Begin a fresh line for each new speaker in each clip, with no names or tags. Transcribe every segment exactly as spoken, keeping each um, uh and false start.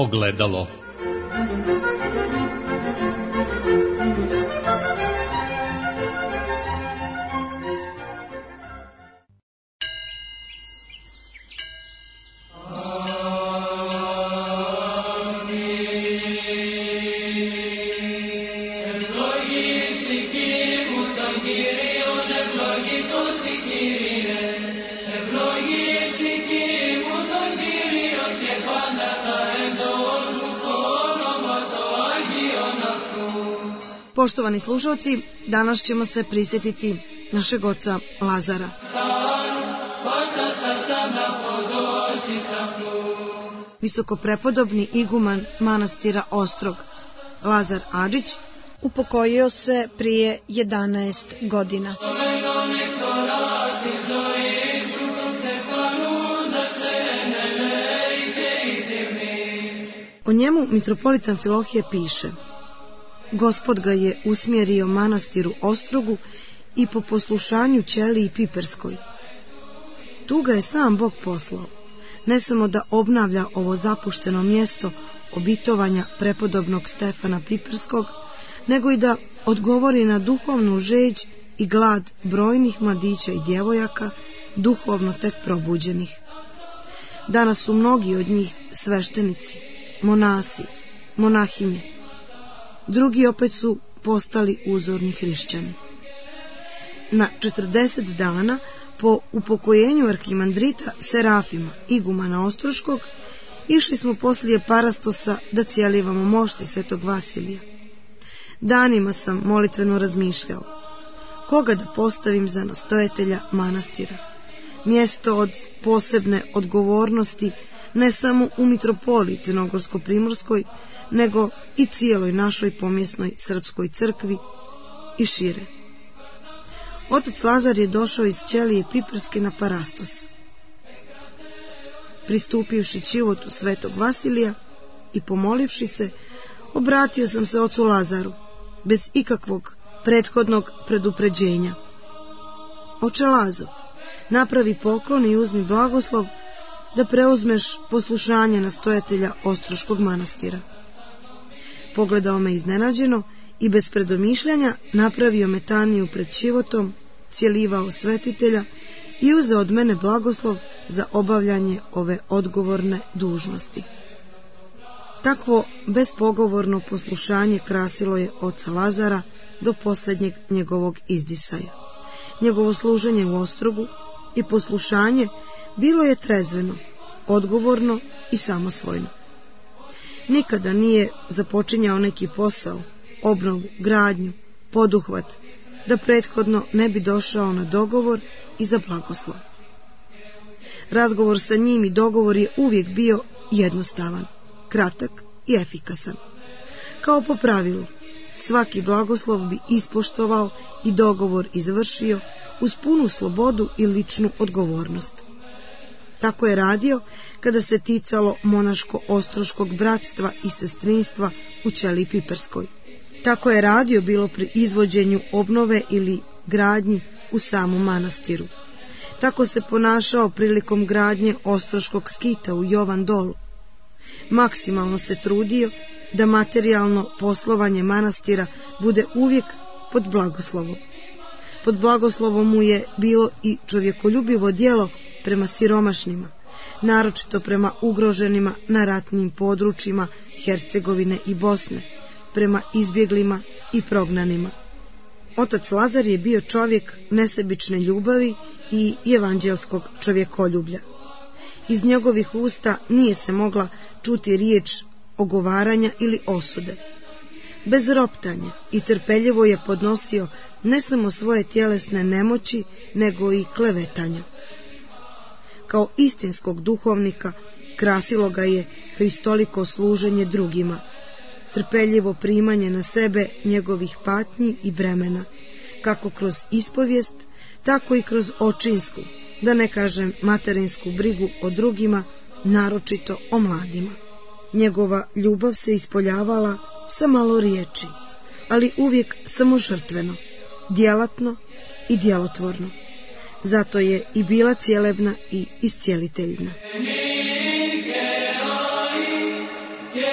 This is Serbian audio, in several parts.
ogledalo.
Poštovani slušalci, danas ćemo se prisjetiti našeg oca Lazara. Visokoprepodobni iguman manastira Ostrog, Lazar Adžić, upokojio se prije jedanaest godina. O njemu mitropolitan Amfilohije piše: Gospod ga je usmjerio manastiru Ostrogu i po poslušanju Ćeliji Piperskoj. Tu ga je sam Bog poslao, ne samo da obnavlja ovo zapušteno mjesto obitovanja prepodobnog Stefana Piperskog, nego i da odgovori na duhovnu žeđ i glad brojnih mladića i djevojaka, duhovno tek probuđenih. Danas su mnogi od njih sveštenici, monasi, monahinje. Drugi opet su postali uzorni hrišćani. Na četrdeset dana po upokojenju arhimandrita Serafima, igumana Ostroškog, išli smo poslije Parastosa da cijelivamo mošti svetog Vasilija. Danima sam molitveno razmišljao, koga da postavim za nastojatelja manastira. Mjesto od posebne odgovornosti ne samo u mitropoliji Crnogorsko-Primorskoj, nego i cijeloj našoj pomjesnoj srpskoj crkvi i šire. Otac Lazar je došao iz Ćelije Piperske na Parastos. Pristupivši ćivotu svetog Vasilija i pomolivši se, obratio sam se ocu Lazaru, bez ikakvog prethodnog predupređenja. Oče Lazo, napravi poklon i uzmi blagoslov da preuzmeš poslušanje nastojatelja Ostroškog manastira. Pogledao me iznenađeno i bez predomišljanja napravio metaniju pred ćivotom, cijelivao svetitelja i uzeo od mene blagoslov za obavljanje ove odgovorne dužnosti. Takvo bespogovorno poslušanje krasilo je oca Lazara do posljednjeg njegovog izdisaja. Njegovo služenje u Ostrogu i poslušanje bilo je trezveno, odgovorno i samosvojno. Nikada nije započinjao neki posao, obnovu, gradnju, poduhvat, da prethodno ne bi došao na dogovor i za blagoslov. Razgovor sa njim i dogovor je uvijek bio jednostavan, kratak i efikasan. Kao po pravilu, svaki blagoslov bi ispoštovao i dogovor izvršio uz punu slobodu i ličnu odgovornost. Tako je radio kada se ticalo monaško-ostroškog bratstva i sestrinstva u Ćeliji Piperskoj. Tako je radio bilo pri izvođenju obnove ili gradnji u samom manastiru. Tako se ponašao prilikom gradnje ostroškog skita u Jovan Dolu. Maksimalno se trudio da materijalno poslovanje manastira bude uvijek pod blagoslovom. Pod blagoslovom mu je bilo i čovjekoljubivo djelo prema siromašnima, naročito prema ugroženima na ratnim područjima Hercegovine i Bosne, prema izbjeglima i prognanima. Otac Lazar je bio čovjek nesebične ljubavi i evanđelskog čovjekoljublja. Iz njegovih usta nije se mogla čuti riječ ogovaranja ili osude. Bez roptanja i trpeljivo je podnosio ne samo svoje tjelesne nemoći, nego i klevetanja. Kao istinskog duhovnika krasilo ga je hristoliko služenje drugima, trpeljivo primanje na sebe njegovih patnji i bremena, kako kroz ispovijest, tako i kroz očinsku, da ne kažem materinsku brigu o drugima, naročito o mladima. Njegova ljubav se ispoljavala sa malo riječi, ali uvijek samožrtveno, djelatno i djelotvorno. Zato je i bila cijelebna i iscijeliteljna.
Thank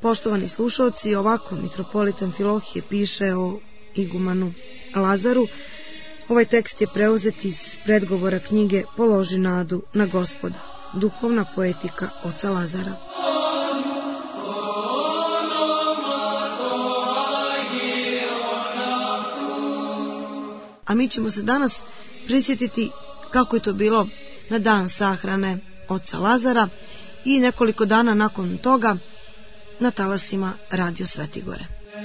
Poštovani slušalci, ovako mitropolita Amfilohije piše o igumanu Lazaru. Ovaj tekst je preuzet iz predgovora knjige Položi nadu na Gospoda, duhovna poetika oca Lazara. A mi ćemo se danas prisjetiti kako je to bilo na dan sahrane oca Lazara i nekoliko dana nakon toga na talasima Radio Svetigore.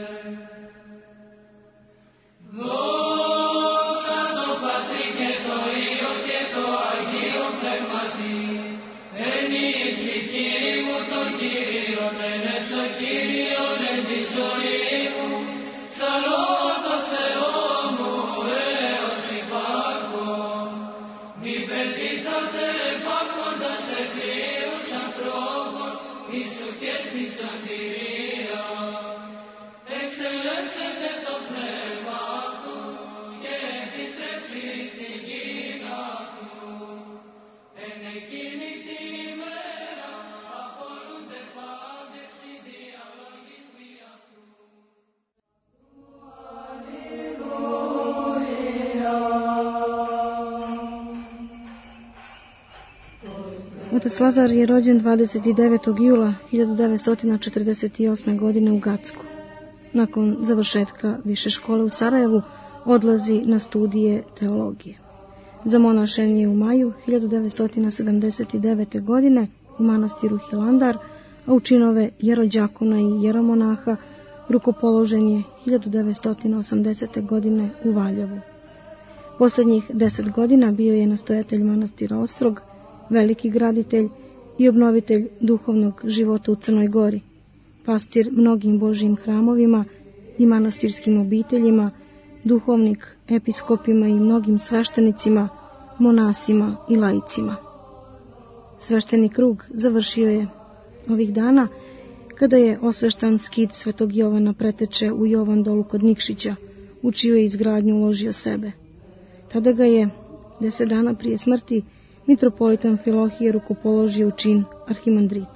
Otac Lazar je rođen dvadeset devetog jula hiljadu devetsto četrdeset osme. godine u Gacku. Nakon završetka više škole u Sarajevu odlazi na studije teologije. Zamonašen je u maju hiljadu devetsto sedamdeset devete. godine u manastiru Hilandar, a u činove jerođakona i jeromonaha rukopoložen je hiljadu devetsto osamdesete. godine u Valjevu. Posljednjih deset godina bio je nastojatelj manastira Ostrog, veliki graditelj i obnovitelj duhovnog života u Crnoj Gori, pastir mnogim Božjim hramovima i manastirskim obiteljima, duhovnik episkopima i mnogim sveštenicima, monasima i laicima. Svešteni krug završio je ovih dana kada je osveštan skit Svetog Jovana Preteče u Jovan dolu kod Nikšića, u čiju je izgradnju uložio sebe. Tada ga je, deset dana prije smrti, mitropolita Amfilohije rukopoložio u čin arhimandrita.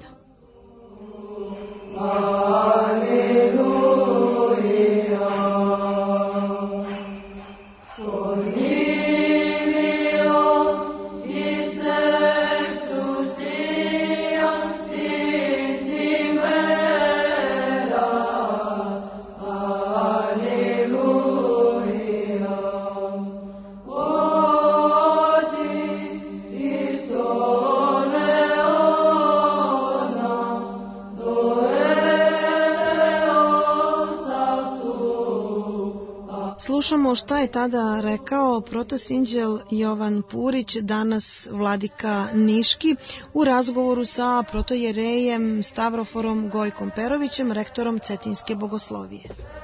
Slušamo šta je tada rekao protosinđel Jovan Purić, danas vladika Niški, u razgovoru sa protojerejem Stavroforom Gojkom Perovićem, rektorom Cetinske bogoslovije.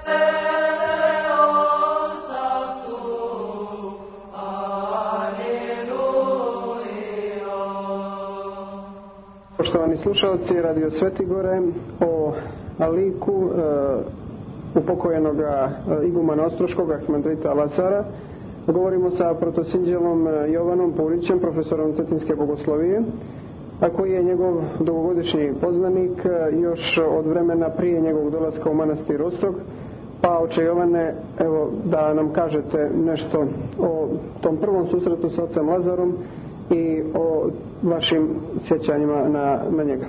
Poštovani slušalci Radio Svetigore, o liku e, upokojenog igumana Ostroškog arhimandrita Lazara govorimo sa protosinđelom Jovanom Purićem, profesorom Cetinske bogoslovije, a koji je njegov dugogodišnji poznanik još od vremena prije njegovog dolaska u manastir Ostrog. Pa, oče Jovane, evo da nam kažete nešto o tom prvom susretu sa ocem Lazarom i o vašim sjećanjima na, na njega.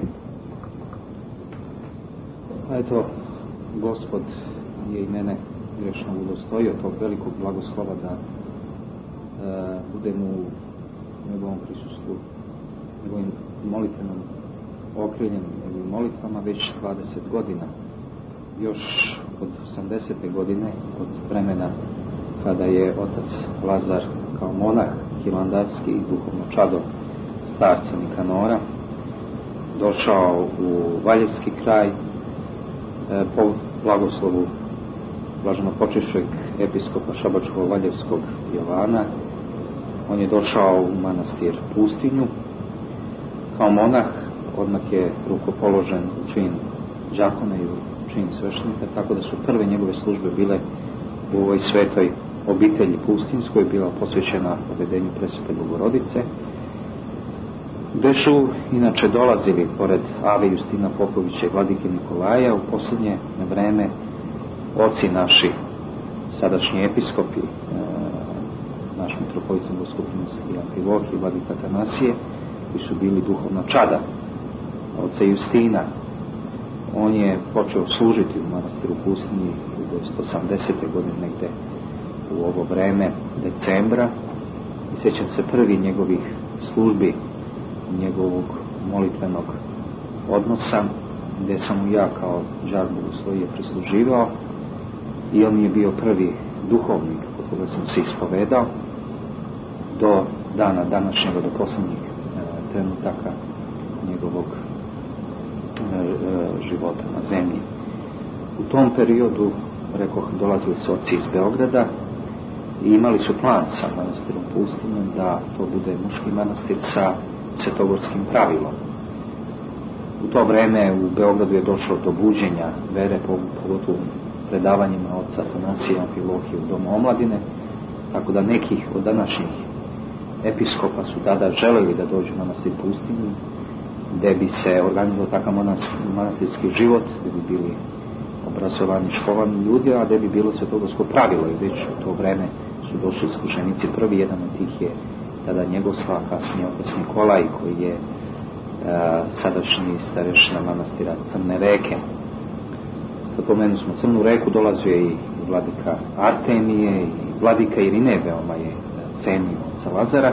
Eto, Gospod je i mene grešno udostojio tog velikog blagoslova da e, budem u njegovom prisustvu, njegovim molitvenom okriljem, njegovim molitvama već dvadeset godina. Još od osamdesete godine, od vremena kada je otac Lazar kao monah hilandarski i duhovno čado starca Nikanora došao u Valjevski kraj e, po blagoslovu blaženopočivšeg episkopa Šabačko-Valjevskog Jovana. On je došao u manastir Pustinju kao monah, odmah je rukopoložen u čin đakona i u čin sveštenika, tako da su prve njegove službe bile u ovoj svetoj obitelji pustinskoj, bila posvećena povedenju Presvete Bogorodice. gde su inače dolazili pored Ave Justina Popovića i vladike Nikolaja u posljednje vreme oci naši, sadašnji episkopi, e, naš mitropolit Crnogorsko-primorski Amfilohije i vladika Atanasije, koji su bili duhovna čada oca Justina. On je počeo služiti u manastiru Pustinji hiljadu osamdesete godine, negde u ovo vreme decembra, i sjećam se prvi njegovih službi, njegovog molitvenog odnosa, gdje sam mu ja kao đak bogoslovije prisluživao, i on je bio prvi duhovnik kod koga sam se ispovedao do dana današnjega, do posljednjih e, trenutaka njegovog e, e, života na zemlji. U tom periodu, rekoh, dolazili su oci iz Beograda i imali su plan sa manastirom Pustinjem da to bude muški manastir sa svetogorskim pravilom. U to vreme u Beogradu je došlo do buđenja vere, pogotovo predavanjima oca Atanasija Amfilohije u Domu omladine, tako da nekih od današnjih episkopa su tada želeli da dođu na manastir Pustinju, gde bi se organizovao takav manastirski život, gde bi bili obrazovani, školovani ljudi, a gde bi bilo svetogorsko pravilo. I već u to vreme su došli iskušenici. Prvi jedan od tih je tada Njegoslav, kasnije otac Nikolaj, koji je a, sadašnji starešina manastira Crne reke. Kad pomenu smo Crnu reku, dolazio je i vladika Artemije i vladika Irine, veoma je cenio oca Lazara.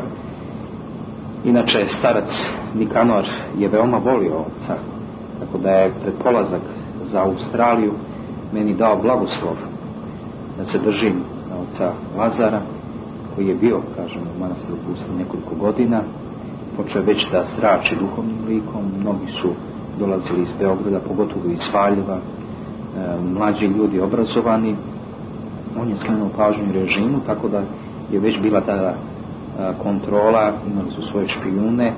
Inače, starac Nikanor je veoma volio oca, tako da je pred polazak za Australiju meni dao blagoslov da se držim oca Lazara, koji je bio, kažem, u manastiru Pustinji nekoliko godina. Počeo je već da zrači duhovnim likom, mnogi su dolazili iz Beograda, pogotovo iz Valjeva, e, mlađi ljudi obrazovani. On je skrenuo pažnju režimu, tako da je već bila ta a, kontrola, imali su svoje špijune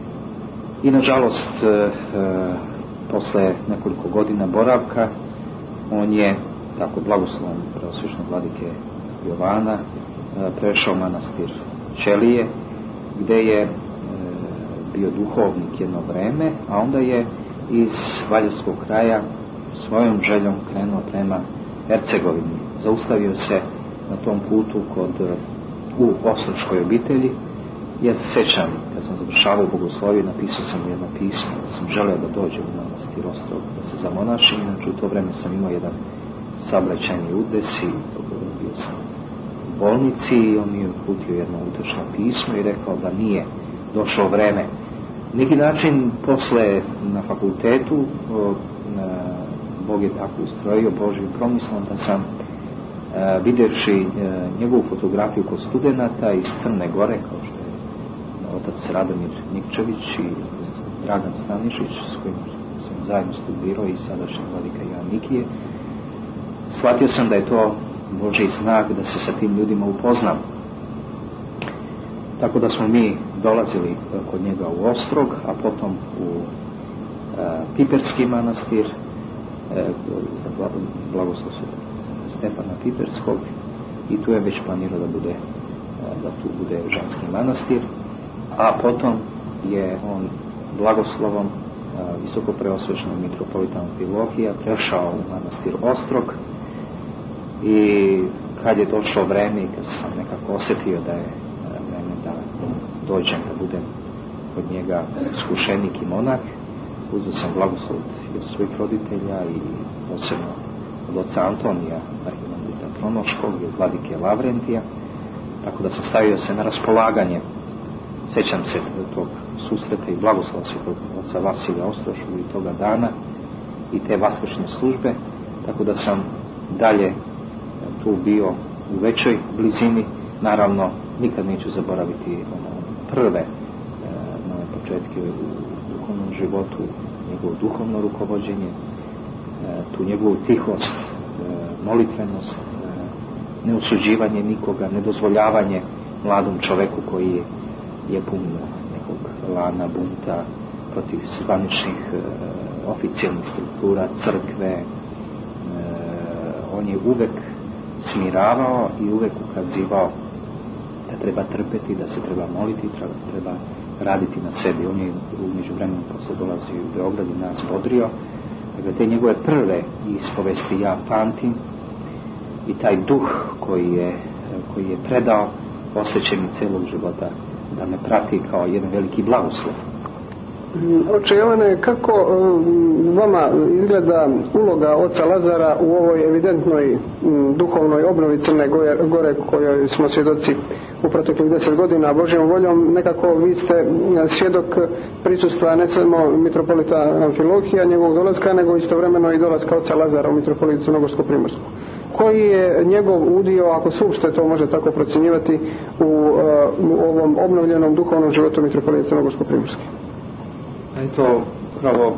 i nažalost e, e, posle nekoliko godina boravka on je, tako blagoslovom preosvešnog vladike Jovana, e, prešao manastir Ćelije, gde je e, bio duhovnik jedno vreme, a onda je iz Valjevskog kraja svojom željom krenuo prema Hercegovini. Zaustavio se na tom putu kod, u Ostroškoj obitelji. Ja se sjećam, kad sam završavao bogosloviju, napisao sam jedno pismo, da sam želeo da dođem u manastir Ostrog, da se zamonašim. Inače, u to vreme sam imao jedan saobraćajni udes i bio sam u bolnici i on mi je uputio jedno utečno pismo i rekao da nije došlo vreme. Neki način, posle na fakultetu, Bog je tako ustrojio Božjim promislom da sam, vidjevši njegovu fotografiju kod studenata iz Crne Gore, kao što je otac Radomir Nikčević i Dragan Stanišić, s kojim sam zajedno studirao, i sadašnji vladika Jovan Nikije, shvatio sam da je to Božji znak da se sa tim ljudima upoznam. Tako da smo mi dolazili kod njega u Ostrog, a potom u e, Piperski manastir, e, za blagoslov Stefana Piperskog, i tu je već planirao da bude, e, da tu bude ženski manastir, a potom je on blagoslovom e, visoko preosvešenog mitropolita Amfilohija prešao u manastir Ostrog. I kad je došlo vreme i kad sam nekako osjetio da je vreme da dođem, da budem kod njega iskušenik i monah, uzeo sam blagoslov od svojih roditelja i posebno od oca Antonija, arhimandrita Tronoškog, i od vladike Lavrentija, tako da sam stavio se na raspolaganje. Sećam se tog susreta i blagoslova svetog oca Vasilija Ostrošu i toga dana i te vaskršnje službe, tako da sam dalje tu bio u većoj blizini. Naravno, nikad neću zaboraviti ono prve e, nove početke u duhovnom životu, njegovo duhovno rukovođenje, e, tu njegovu tihost, e, molitvenost, e, neosuđivanje nikoga, nedozvoljavanje mladom čoveku koji je, je pun nekog lana, bunta protiv zvaničnih e, oficijalnih struktura, crkve. E, on je uvek smiravao i uvek ukazivao da treba trpeti, da se treba moliti, treba, treba raditi na sebi. On je u međuvremenu posle dolazi u Beograd i nas bodrio. Dakle, te njegove prve ispovesti ja pamtim i taj duh koji je, koji je predao osjećaj mi celog života da me prati kao jedan veliki blagoslov.
Oče Jovane, kako vama izgleda uloga oca Lazara u ovoj evidentnoj duhovnoj obnovi Crne Gore kojoj smo svjedoci u proteklih deset godina? Božjom voljom nekako vi ste svjedok prisustva ne samo mitropolita Amfilohija, njegovog dolaska, nego istovremeno i dolaska oca Lazara u mitropolitu Crnogorsko-Primorsku. Koji je njegov udio, ako se uopšte to može tako procjenjivati, u, u ovom obnovljenom duhovnom životu mitropolita Crnogorsko-Primorske?
Eto, pravo,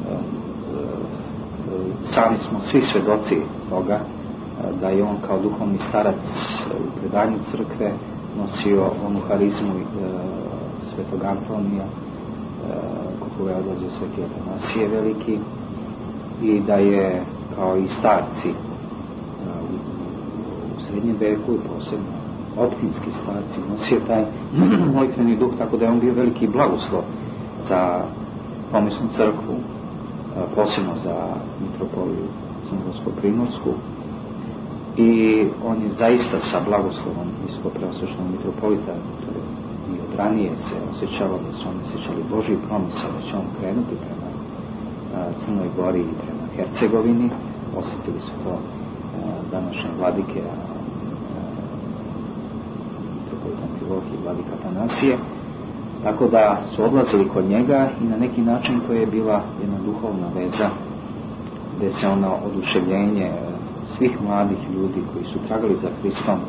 sami smo svi svjedoci toga da je on kao duhovni starac u predanju crkve nosio onu harizmu svetog Antonija, kod koga je odlazio sveti Atanasije veliki, i da je kao i starci u srednjem veku i posebno optinski starci nosio taj molitveni duh, tako da je on bio veliki blagoslov za pomisnu crkvu, posebno za mitropoliju Crnogorsko-Primorsku, i on je zaista sa blagoslovom visokopreosveštenog mitropolita, to je i od ranije se osjećalo da su oni osjećali Božji promisao da će on krenuti prema Crnoj Gori i prema Hercegovini. Osjetili su to današnje vladike mitropolita Amfilohije i vladika Atanasije. Tako da su odlazili kod njega i na neki način to je bila jedna duhovna veza gdje se ono oduševljenje svih mladih ljudi koji su tragali za Hristom,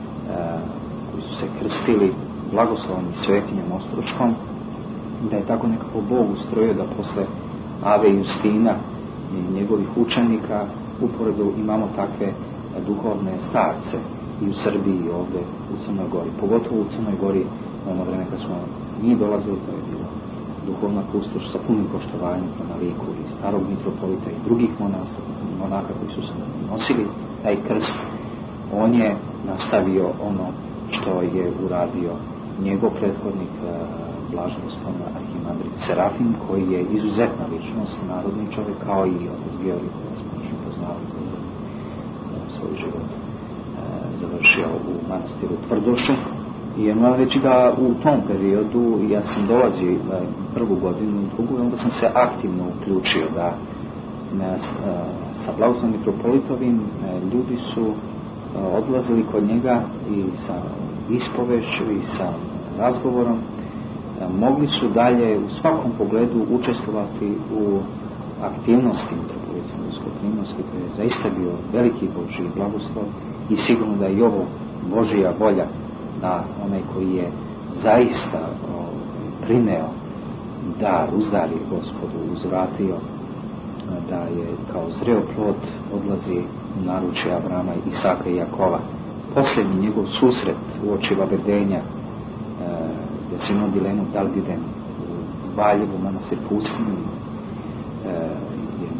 koji su se krstili blagoslovom i svetinjem Ostroškom, da je tako nekako Bog ustrojio da posle Ave Justina i njegovih učenika uporedu imamo takve duhovne starce i u Srbiji i ovdje u Crnoj Gori. Pogotovo u Crnoj Gori u ono vreme kad smo mi dolazili, to je bilo duhovna pustoš sa punim poštovanjem prema liku i starog mitropolita i drugih monasa, monaka koji su se nosili taj krst. On je nastavio ono što je uradio njegov prethodnik, blaženostveni arhimandrit Serafim, koji je izuzetna ličnost, narodni čovjek, kao i otac Georgij, koji smo još upoznali, koji je svoj život završio u manastiru Tvrdošu. I moram reći da u tom periodu ja sam dolazio prvu godinu, drugu, i onda sam se aktivno uključio da ne, sa blagoslovnim mitropolitovim ljudi su odlazili kod njega i sa ispovešću i sa razgovorom mogli su dalje u svakom pogledu učestvovati u aktivnosti mitropolita Crnogorsko-Primorske, koji je zaista bio veliki Božji blagoslov, i sigurno da je i ovo Božja volja da onaj koji je zaista o, prineo dar, uzdar je Gospodu uzvratio, da je kao zreo plod odlazi u naručje Avrama, Isaka i Jakova. Posljednji njegov susret u oči vabedenja, e, gdje se imao dilemu da li idem u Valjevu, manastir Pustinju, e, je,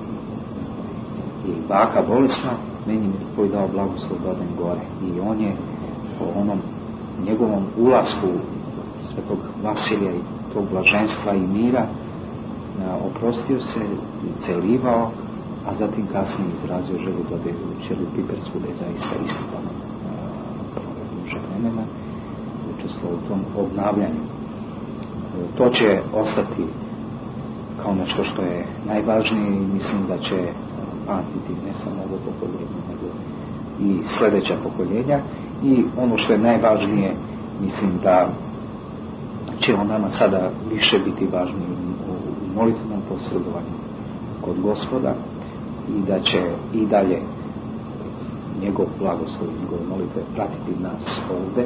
je i baka bolesna, meni mi koji dao blagoslov da odem gore, i on je po onom njegovom ulasku svetog Vasilija i tog blaženstva i mira oprostio se, celivao, a zatim kasnije izrazio želju da ode u Ćeliju Pipersku, da je zaista istipan duže vremena učestvovao u tom obnavljanju. To će ostati kao nešto što je najvažnije, i mislim da će pamtiti ne samo ovo pokoljenje, nego i sljedeća pokoljenja. I ono što je najvažnije, mislim da će on nama sada više biti važniji u molitvenom posredovanju kod Gospoda, i da će i dalje njegov blagoslov i njegove molitve pratiti nas ovdje.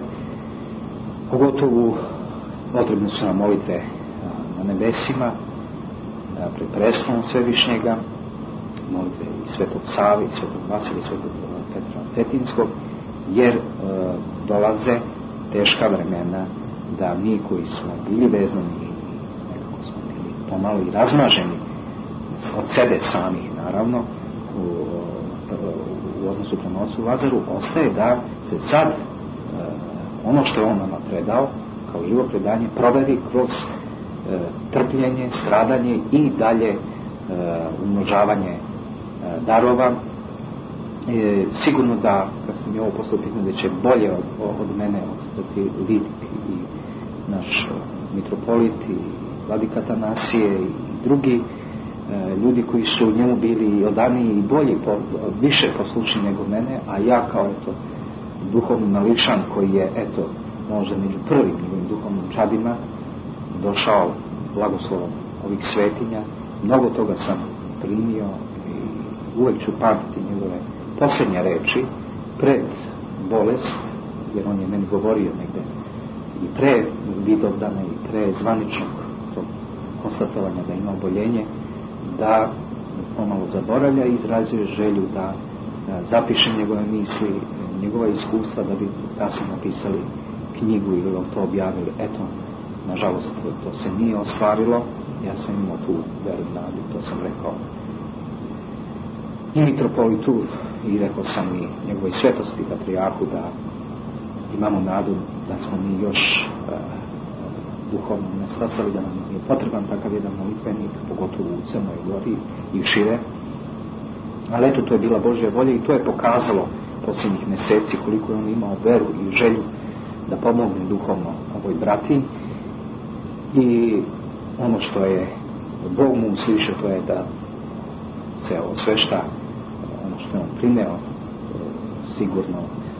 Pogotovo potrebne su nam molitve na nebesima, pred prestolom Svevišnjega, molitve i svetog Save, i svetog Vasilija, i svetog Petra Cetinskog, jer e, dolaze teška vremena da mi koji smo bili vezani i nekako smo bili pomalo i razmaženi od sebe samih, naravno, u, u odnosu prema ocu Lazaru, ostaje da se sad e, ono što je on nama predao kao živo predanje proveri kroz e, trpljenje, stradanje i dalje e, umnožavanje e, darova. E, sigurno da, kad sam mi ovo poslao pitanje, da će bolje od, od mene odstati Lik i naš mitropolit i vladika Atanasije i drugi e, ljudi koji su u njemu bili odaniji i bolji, po, više poslušni nego mene, a ja kao eto duhovni mališan koji je eto možda među prvim njegovim duhovnim čadima došao blagoslovom ovih svetinja, mnogo toga sam primio i uvek ću pamtiti njegove posljednje reči pred bolest, jer on je meni govorio negde i pre Vidovdana i pre zvaničnog tog konstatovanja da ima oboljenje, da pomalo zaboravlja i izrazuje želju da, da zapiše njegove misli, njegova iskustva, da bi kasnije napisali knjigu ili to objavili. Eto, nažalost, to se nije ostvarilo. Ja sam imao tu veru nadu, to sam rekao i mitropolitu i rekao sam i njegovoj svetosti patrijarhu da imamo nadu da smo mi još uh, duhovno nestasali, da nam je potreban takav jedan molitvenik, pogotovo u Crnoj Gori i šire. Ali eto, to je bila Božja volja i to je pokazalo posljednjih mjeseci koliko je on imao veru i želju da pomogne duhovno ovoj brati. I ono što je Bog mu uslišao, to je da se osvešta ono što je on prineo, sigurno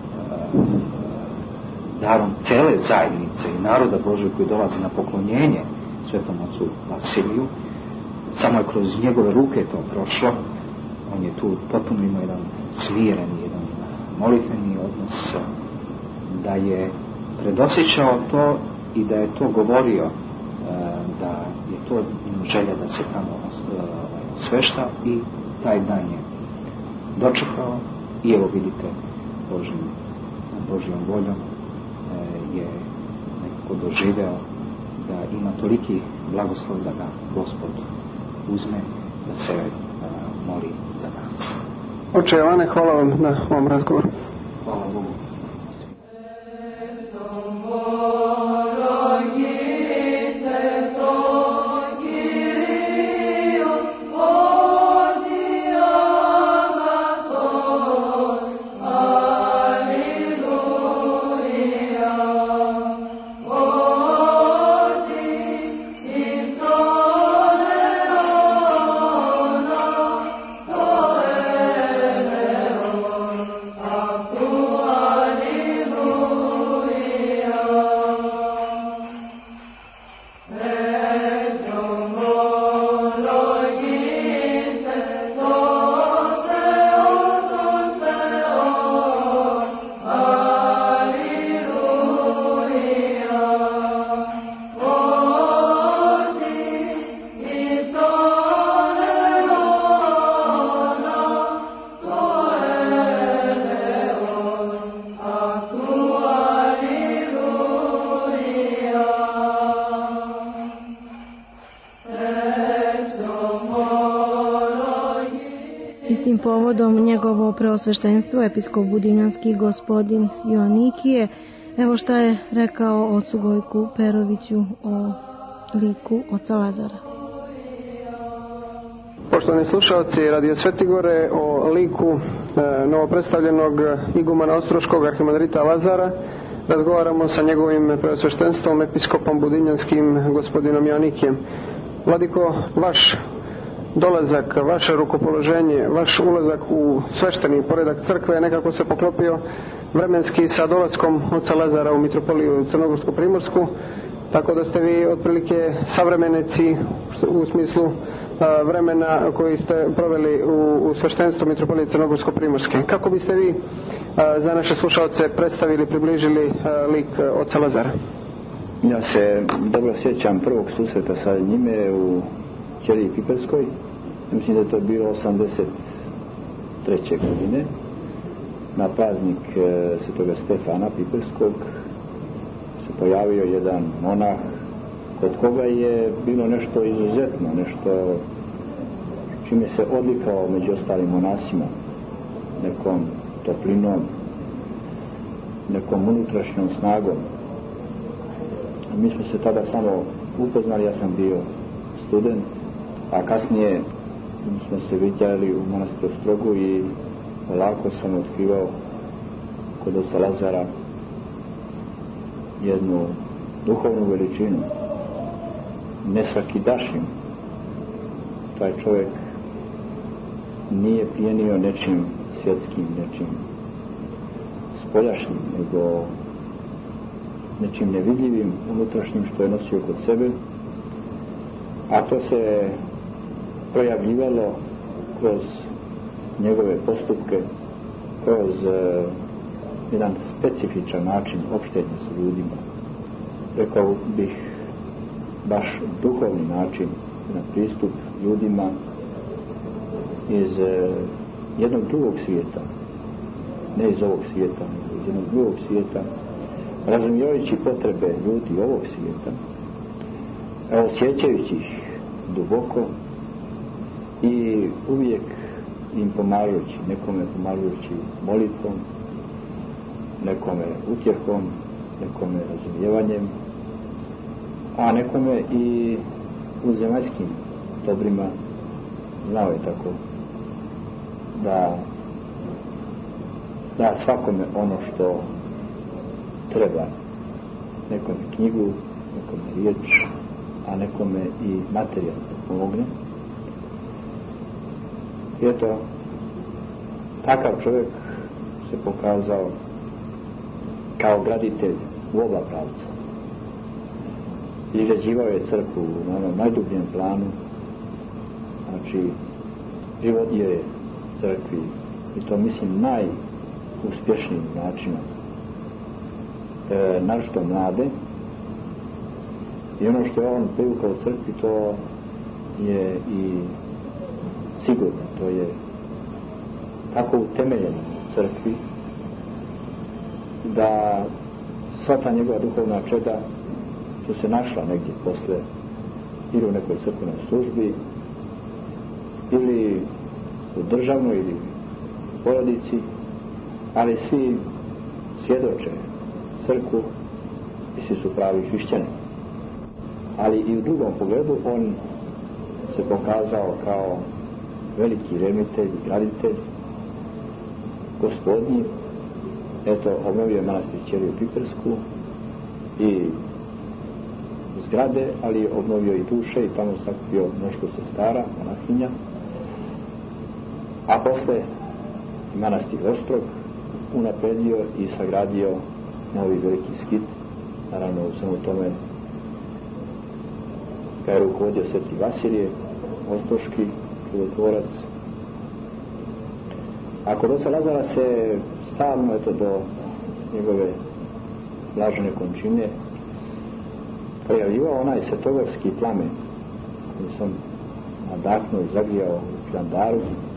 darom cele zajednice i naroda Božeg koji dolazi na poklonjenje svetom ocu Vasiliju. Samo je kroz njegove ruke to prošlo. On je tu potpuno imao jedan smiren, jedan molitveni odnos, da je predosjećao to i da je to govorio, da je to želja da se tamo osvešta i taj dan je dočekao i evo vidite Božim, Božjom voljom je nekako doživeo da ima toliki blagoslov da ga Gospod uzme da se moli za nas.
Oče Jovane, hvala vam na ovom razgovoru.
Hvala Bogu.
Povodom njegovo preosveštenstvo episkop budinjanski gospodin Joanikije, evo šta je rekao ocu Gojku Peroviću o liku oca Lazara.
Poštovani slušalci Radio Svetigore, o liku e, novopredstavljenog igumana Ostroškog arhimandrita Lazara razgovaramo sa njegovim preosveštenstvom episkopom budinjanskim gospodinom Joanikijem. Vladiko, vaš dolazak, vaše rukopoloženje, vaš ulazak u svešteni poredak crkve nekako se poklopio vremenski sa dolaskom oca Lazara u mitropoliju Crnogorsko-Primorsku, tako da ste vi otprilike savremeneci u smislu a, vremena koji ste proveli u, u sveštenstvu mitropolije Crnogorsko-Primorske. Kako biste vi a, za naše slušalce predstavili, približili a, lik oca Lazara?
Ja se dobro sjećam prvog susreta sa njime u Ćeliji Piperskoj. Mislim da je to bilo osamdeset treće godine na praznik e, svetoga Stefana Piperskog se pojavio jedan monah kod koga je bilo nešto izuzetno, nešto čime se odlikao među ostalim monasima, nekom toplinom, nekom unutrašnjom snagom. mi smo se tada samo upoznali, ja sam bio student, a kasnije smo se vidjeli u manastiru Ostrogu i polako sam otkrivao kod oca Lazara jednu duhovnu veličinu, nesvakidašnju. Taj čovjek nije pijenio nečim svjetskim, nečim spoljašnjim, nego nečim nevidljivim unutrašnjim što je nosio kod sebe, a to se projavljivalo kroz njegove postupke, kroz uh, jedan specifičan način opštenja sa ljudima, rekao bih baš duhovni način, jedan pristup ljudima iz uh, jednog drugog svijeta, ne iz ovog svijeta, nego iz jednog drugog svijeta, razumijevajući potrebe ljudi ovog svijeta, osjećajući ih duboko i uvijek im pomažući, nekome pomažući molitvom, nekome utjehom, nekome razumijevanjem, a nekome i u zemaljskim dobrima. Znao je tako da da svakome ono što treba, nekome knjigu, nekome riječ, a nekome i materijalno pomogne. I eto, takav čovjek se pokazao kao graditelj u oba pravca. Izgrađivao je crkvu na onom najdubljem planu, znači privodio je crkvi, i to mislim najuspješnijim načinom, e, naročito mlade, i ono što je on privukao u crkvi, to je i sigurno, to je tako utemeljeno u crkvi da sva ta njegova duhovna čeda su se našla negdje posle ili u nekoj crkvenoj službi ili u državnoj ili u porodici, ali svi svjedoče crkvu i svi su pravi hrišćani. Ali i u drugom pogledu on se pokazao kao veliki remitelj i graditelj gospodnji. Eto, obnovio je manastir Ćeliju Pipersku i zgrade, ali obnovio i duše i tamo sakupio mnoštvo sestara, monahinja. A posle manastir Ostrog unapredio i sagradio novi veliki skit. Naravno, u svemu tome ga je rukovodio Sveti Vasilije Ostroški, čudotvorac. A kod oca Lazara se stalno, eto, do njegove blažene končine pojavljivao onaj svetogorski plamen koji sam nadahnuo i zagrijao u Hilandaru,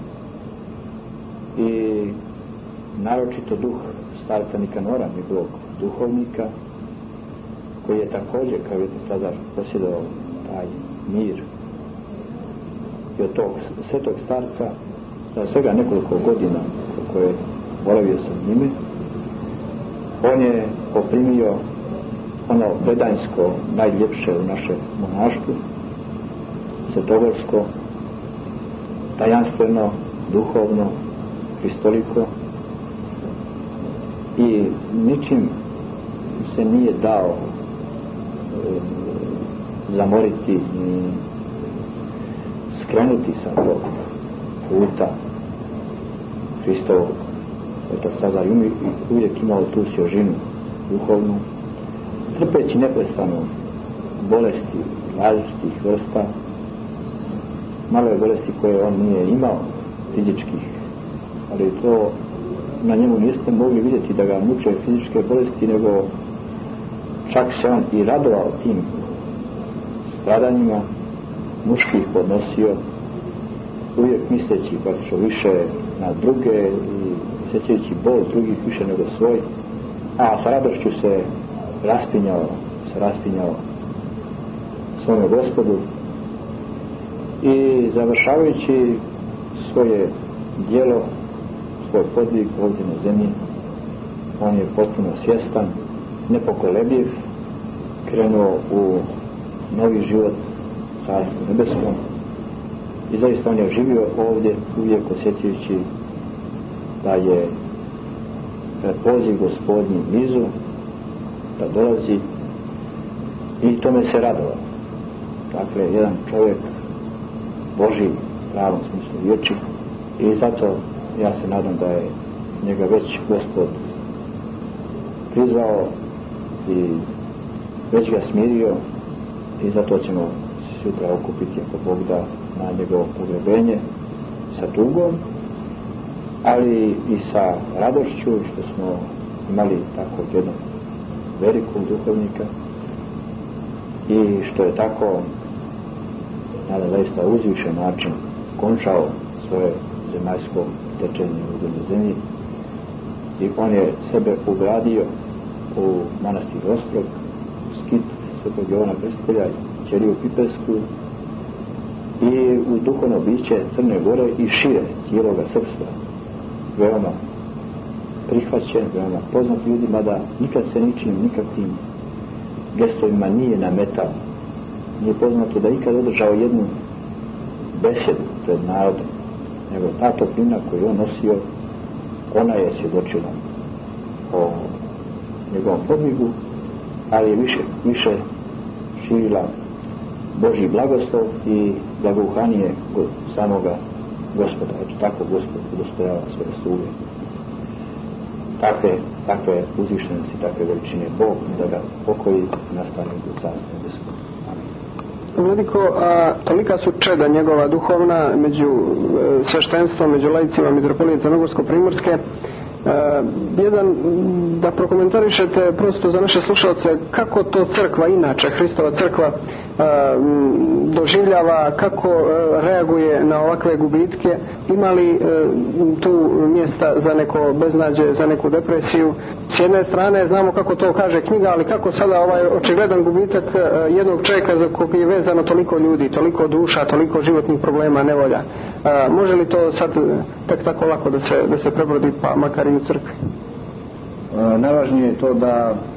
i naročito duh starca Nikanora, njegovog duhovnika, koji je također, kao je Lazar, posjedovao taj mir. I od tog svetog starca za svega nekoliko godina kako je boravio sa njime, on je poprimio ono predanjsko najljepše u našem monaštvu, svetogorsko, tajanstveno, duhovno, kristoliko, i ničim se nije dao e, zamoriti ni skrenuti sa tog puta Hristovog. Otac Lazar uvijek imao tu svježinu duhovnu, trpeći neprestano bolesti različitih vrsta. Malo je bolesti koje on nije imao, fizičkih, ali to na njemu niste mogli vidjeti da ga muče fizičke bolesti, nego čak se on i radovao tim stradanjima, muški ih podnosio, uvijek misleći praktično više na druge i osjećajući bol drugih više nego svoj, a sa radošću se raspinjao, se raspinjao svome Gospodu, i završavajući svoje djelo, svoj podvig ovdje na zemlji, on je potpuno svjestan, nepokolebljiv krenuo u novi život Carstvu nebeskom i zaista on je živio ovdje uvijek osjećajući da je poziv Gospodnji blizu, da dolazi, i tome se radovao. Dakle, jedan čovjek Božji u pravom smislu riječi, i zato ja se nadam da je njega već Gospod prizvao i već ga smirio, i zato ćemo sutra okupiti, ako Bog da, na njegovo pogrebenje sa tugom, ali i sa radošću što smo imali tako jednog velikog duhovnika i što je tako na zaista uzvišen način končao svoje zemaljsko tečenje u ovoj zemlji, i on je sebe ugradio u manastir Ostrog, skit Svetog Jovana Krstitelja, ćeliju Pipelsku i u duhovno biće Crne Gore i šire cijeloga srpstva, veoma prihvaćen, veoma poznat ljudima, da nikad se ničim, nikakvim gestovima nije nametao. Nije poznato da ikad održao jednu besedu pred narodom, nego ta toplina koju on nosio, ona je svjedočila o njegovom podvigu, ali je više, više širila Božji blagoslov i blagoukanje samoga Gospoda. Eto, tako Gospod udostojava svoje sluge. Takve, takve uzvišenosti, takve veličine Bog, da ga pokoji i nastane u Carstvu nebesko.
Vladiko, a tolika su čeda njegova duhovna među e, sveštenstvom, među laicima mitropolije Crnogorsko-primorske. E, jedan, da prokomentarišete prosto za naše slušalce kako to crkva, inače Hristova crkva, e, doživljava, kako e, reaguje na ovakve gubitke, ima li e, tu mjesta za neko beznađe, za neku depresiju. S jedne strane znamo kako to kaže knjiga, ali kako sada ovaj očigledan gubitak e, jednog čovjeka za kog je vezano toliko ljudi, toliko duša, toliko životnih problema, nevolja. E, može li to sad tek tako lako da se, da se prebrodi, pa makar i u crkvi?
E, najvažnije je to da e,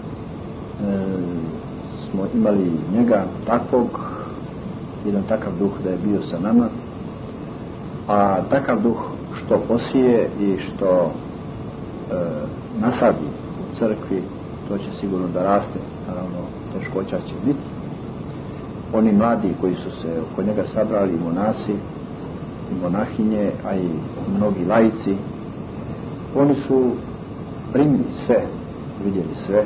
smo imali njega takvog, jedan takav duh da je bio sa nama, a takav duh što posije i što e, nasadi u crkvi, to će sigurno da raste. Naravno, teškoća će biti. Oni mladi koji su se oko njega sabrali, monasi i monahinje, a i mnogi laici, oni su primili sve, vidjeli sve,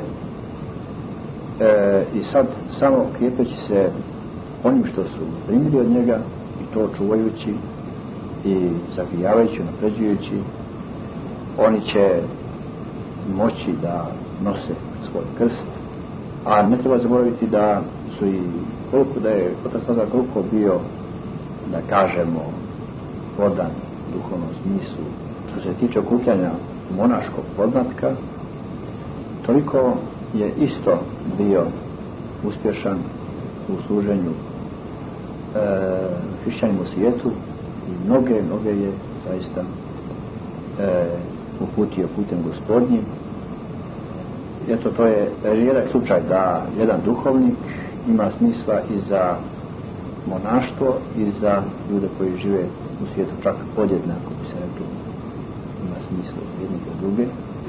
e, i sad samo krijepeći se onim što su primili od njega, i to čuvajući i zagrijavajući, napređujući, oni će moći da nose svoj krst. A ne treba zaboraviti da su i koliko da je otac Lazar koliko bio, da kažemo, podan duhovnom smislu što se tiče okupljanja monaškog podmlatka, toliko je isto bio uspješan u služenju e, hrišćanima u svijetu, i mnoge, mnoge je zaista e, uputio putem Gospodnjim. Eto, to je rijedak slučaj da jedan duhovnik ima smisla i za monaštvo i za ljude koji žive u svijetu, čak podjednako bi se reklo, ima smisla za jedne za druge.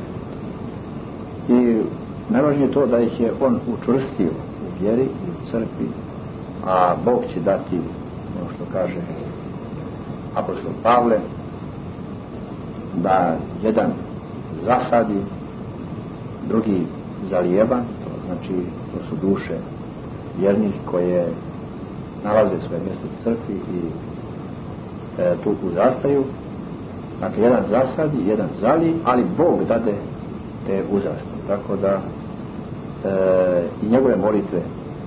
I najvažnije je to da ih je on učvrstio u vjeri i u crkvi, a Bog će dati, ono što kaže apostol Pavle, da jedan zasadi, drugi zalijeva, to znači to su duše vjernih koje nalaze svoje mjesto u crkvi i e, tu uzrastaju. Dakle, jedan zasadi, jedan zali, ali Bog dade te uzraste. Tako da e, i njegove molitve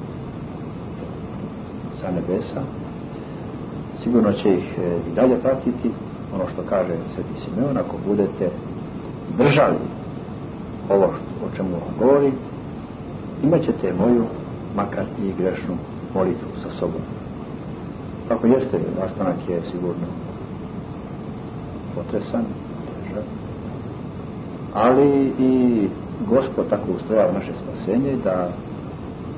sa nebesa sigurno će ih e, i dalje pratiti. Ono što kaže Sveti Simeon, ako budete držali ovo što, o čemu vam govori, imat ćete moju, makar i grešnu molitvu sa sobom. Kako jeste, nastanak je sigurno potresan, težak, ali i Gospod tako ustrojava naše spasenje da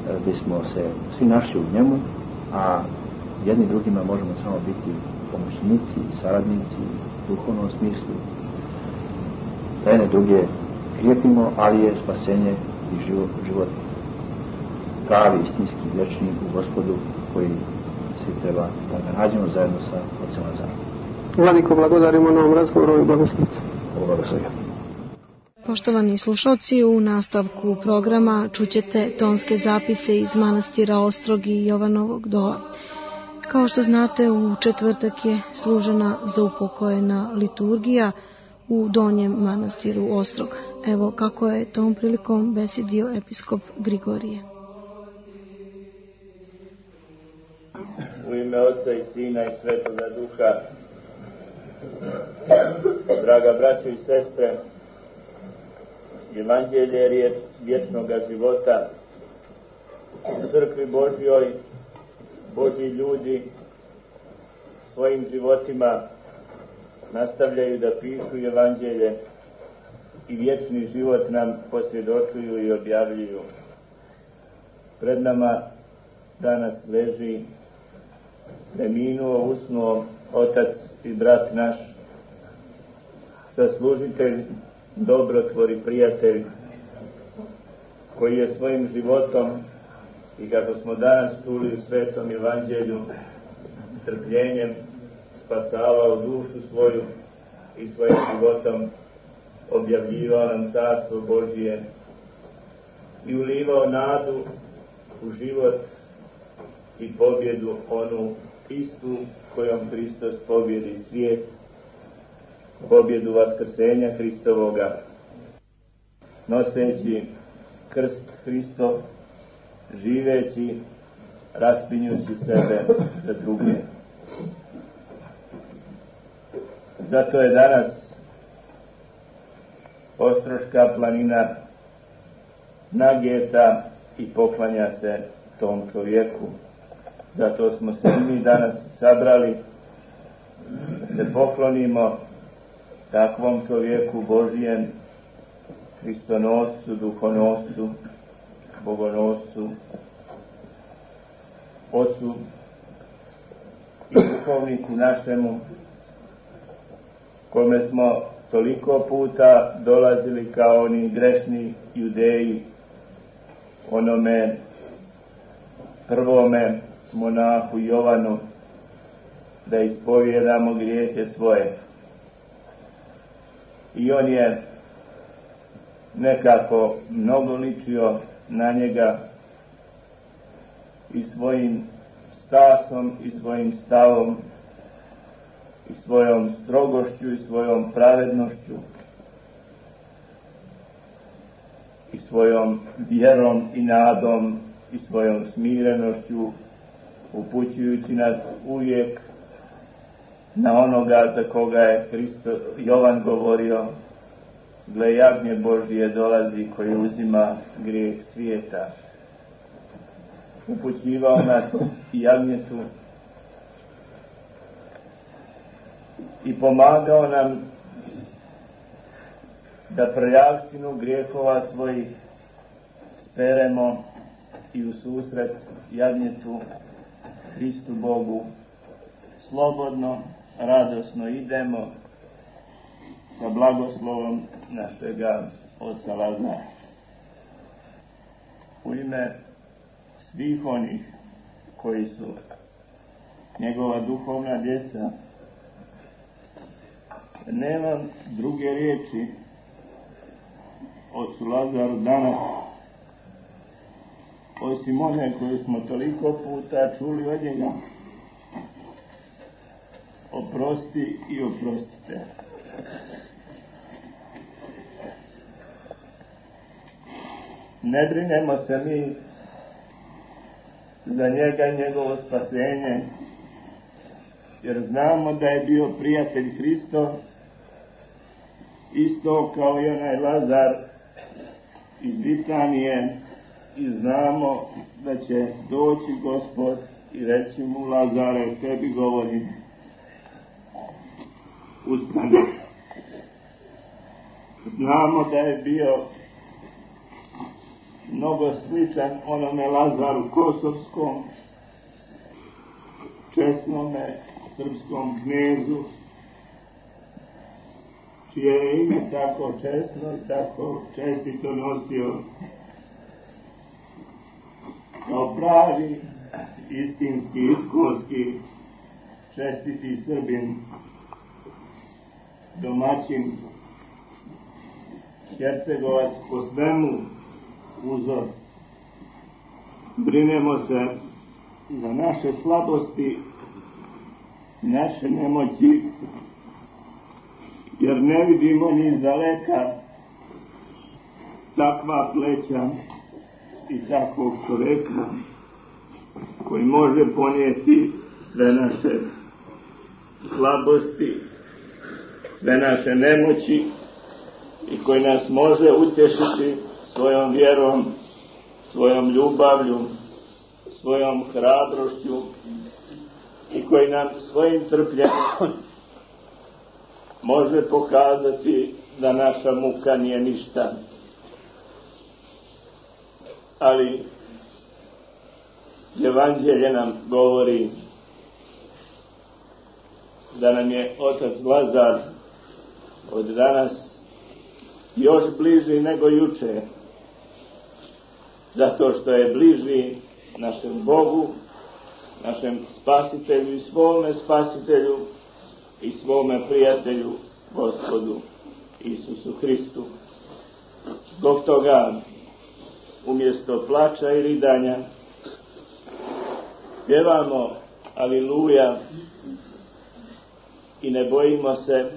bismo se svi našli u njemu, a jedni drugima možemo samo biti pomoćnici, saradnici u duhovnom smislu. Da jedne druge krijepimo, ali je spasenje i život, život pravi, istinski, vječni u Gospodu, koji svi treba da ga nađemo zajedno sa Otcem Lazarom.
Vladiko, blagodarimo na ovom razgovoru i blagoslovcu.
Blagoslovio.
Poštovani slušalci, u nastavku programa čućete tonske zapise iz manastira Ostrog i Jovanovog Dola. Kao što znate, u četvrtak je služena za upokojena liturgija u Donjem manastiru Ostrog. Evo kako je tom prilikom besedio episkop Grigorije.
U ime Otca i Sina i Svetoga Duha, draga braćo i sestre, Evanđelje je riječ vječnoga života. U crkvi Božjoj Božji ljudi svojim životima nastavljaju da pišu Evanđelje i vječni život nam posvjedočuju i objavljuju. Pred nama danas leži preminuo, usnuo otac i brat naš, saslužitelj, dobrotvor i prijatelj, koji je svojim životom i kako smo danas čuli u Svetom Evanđelju, trpljenjem spasavao dušu svoju i svojim životom objavljivao nam carstvo Božije i ulivao nadu u život i pobjedu, onu istu kojom Hristos pobjedi svijet, pobjedu vaskrsenja Hristovoga, noseći krst Hristov, živeći, raspinjući sebe za druge. Zato je danas Ostroška planina nageta i poklanja se tom čovjeku. Zato smo se mi danas sabrali da se poklonimo takvom čovjeku Božijem, Hristonoscu, duhonoscu, bogonoscu, Ocu i duhovniku našemu, kome smo toliko puta dolazili kao oni grešni judeji, onome prvome monahu Jovanu, da ispovijedamo grijehe svoje. I on je nekako mnogo ličio na njega i svojim stasom i svojim stavom i svojom strogošću i svojom pravednošću i svojom vjerom i nadom i svojom smirenošću, upućujući nas uvijek na onoga za koga je Hristo, Jovan govorio: gle, jagnje Božije dolazi koji uzima grijeh svijeta. Upućivao nas i jagnjetu i pomagao nam da prljavštinu grijehova svojih speremo i u susret jagnjetu Hristu Bogu slobodno, radosno idemo sa blagoslovom našega Oca Lazara. U ime svih onih koji su njegova duhovna djeca, nemam druge riječi Ocu Lazaru danas, osim one koje smo toliko puta čuli od njega: oprosti i oprostite. Ne brinemo se mi za njega i njegovo spasenje, jer znamo da je bio prijatelj Hristov, isto kao i onaj Lazar iz Bitanije, i znamo da će doći Gospod i reći mu: Lazare, tebi govorim, ustani. Znamo da je bio mnogo sličan onome Lazaru Kosovskom, česnome srpskom knezu, čije je ime tako česno i tako čestito nosio kao pravi, istinski, iskonski, čestiti Srbin, domaćin, Hercegovac po svemu uzor. Brinemo se za naše slabosti, naše nemoći, jer ne vidimo ni iz daleka takva pleća i takvog čoveka koji može ponijeti sve naše slabosti, sve naše nemoći i koji nas može utješiti svojom vjerom, svojom ljubavlju, svojom hrabrošću i koji nam svojim trpljenjem može pokazati da naša muka nije ništa. Ali Evanđelje nam govori da nam je otac Lazar od danas još bliži nego juče, zato što je bliži našem Bogu, našem spasitelju i svome spasitelju i svome prijatelju, Gospodu Isusu Hristu. Zbog toga, umjesto plača i ridanja, pjevamo Aliluja i ne bojimo se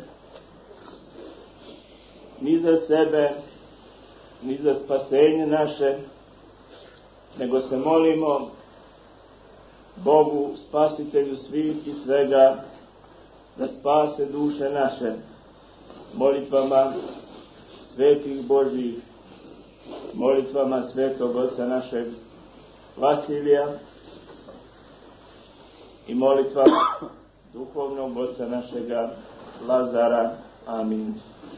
ni za sebe, ni za spasenje naše, nego se molimo Bogu, spasitelju svih i svega, da spase duše naše molitvama svetih Božjih, molitvama svetog oca našeg Vasilija i molitvama duhovnog oca našega Lazara. Amin.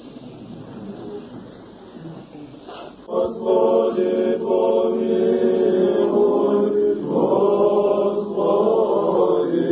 Gospodи, pomiluj, Gospodi,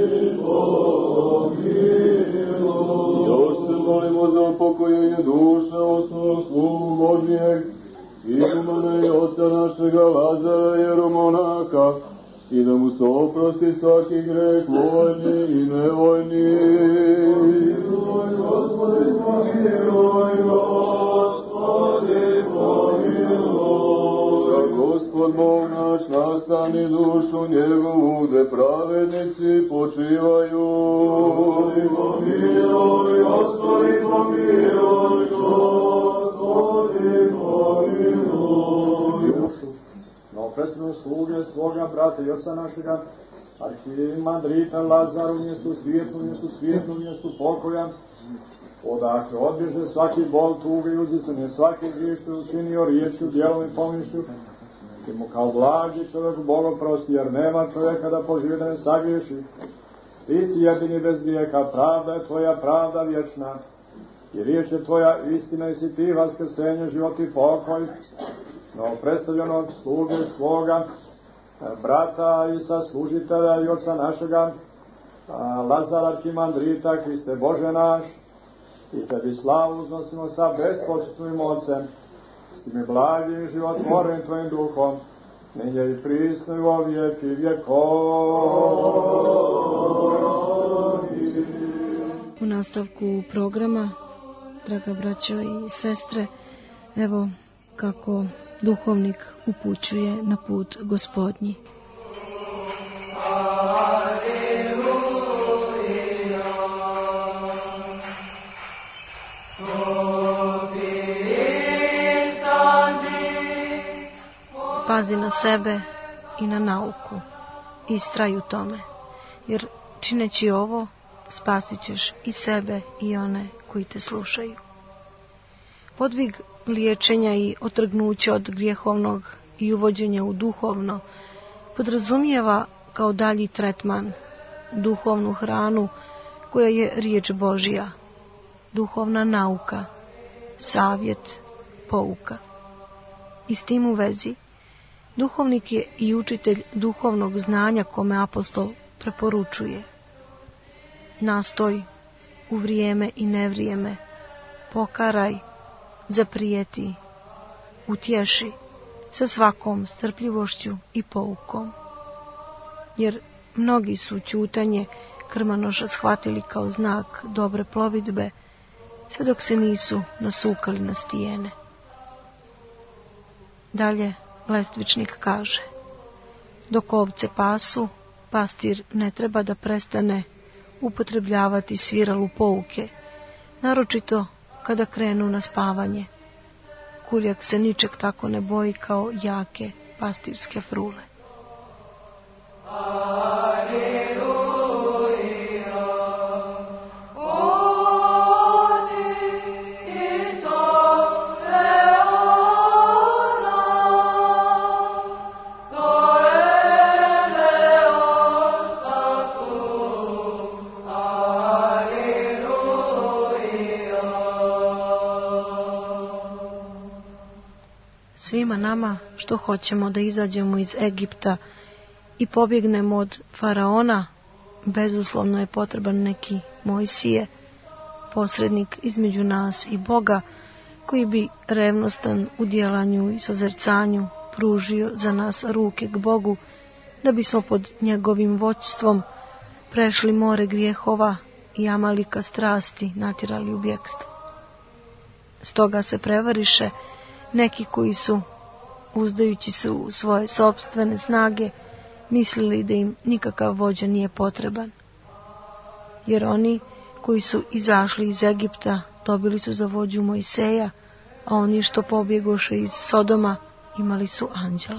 pomiluj.
Još se molimo za upokojenje duše osnovnog slugu Božijeg, igumana i oca našega Lazara jeromonaka, i da mu se oprosti svaki greh voljni i nevoljni. Pomiluj, Gospodi, pomiluj, Gospodi, pomiluj. Da Gospod Bog naš nastani dušu njegovu, gde pravednici počivaju. Gospodi, pomiluj, Gospodi, pomiluj, Gospodi, pomiluj.
Presno sluge svoga brata i oca našega, arhimandrita Lazaru, mjestu svijetnu, mjestu svijetnu, mjestu pokoja, odakle odbježe svaki bol, tuga i uzisanje, svaki grijeh što je učinio riječju, djelom i pomišlju, i mu kao blagi čovjek Bogom prosti, jer nema čovjeka da poživi da ne sagriješi. Ti si jedini bez grijeha, pravda je tvoja, pravda vječna, i riječ je tvoja istina, i si ti vaskrsenje, život i pokoj. No predstavljenog sluge svoga, brata i saslužitelja i oca našega, Lazara arhimandrita, Hriste Bože naš, i tebi slavu uznosimo sa bespočetnim ocem, s tim i blagim životvorenim tvojim duhom, nenje i prisno i vo vijek i vjekovi.
U nastavku programa, draga braćo i sestre, evo kako duhovnik upućuje na put Gospodnji. Pazi na sebe i na nauku, istraj u tome, jer čineći ovo spasit ćeš i sebe i one koji te slušaju. Podvig liječenja i otrgnuća od grijehovnog i uvođenja u duhovno podrazumijeva kao dalji tretman duhovnu hranu koja je riječ Božja, duhovna nauka, savjet, pouka. I s tim u vezi, duhovnik je i učitelj duhovnog znanja kome apostol preporučuje: nastoj u vrijeme i nevrijeme, pokaraj, zaprijeti, utješi sa svakom strpljivošću i poukom. Jer mnogi su ćutanje krmanoša shvatili kao znak dobre plovidbe, sve dok se nisu nasukali na stijene. Dalje Lestvičnik kaže: dok ovce pasu, pastir ne treba da prestane upotrebljavati sviralu pouke, naročito kada krenu na spavanje. Kuljak se ničeg tako ne boji kao jake pastirske frule. Svima nama što hoćemo da izađemo iz Egipta i pobjegnemo od faraona, bezuslovno je potreban neki Mojsije, posrednik između nas i Boga, koji bi revnostan u djelanju i sozercanju pružio za nas ruke k Bogu, da bismo pod njegovim vođstvom prešli more grijehova i Amalika strasti natjerali u bjekstvo. Stoga se prevariše neki koji su, uzdajući se u svoje sopstvene snage, mislili da im nikakav vođa nije potreban. Jer oni koji su izašli iz Egipta dobili su za vođu Mojseja, a oni što pobjegoše iz Sodoma imali su anđela.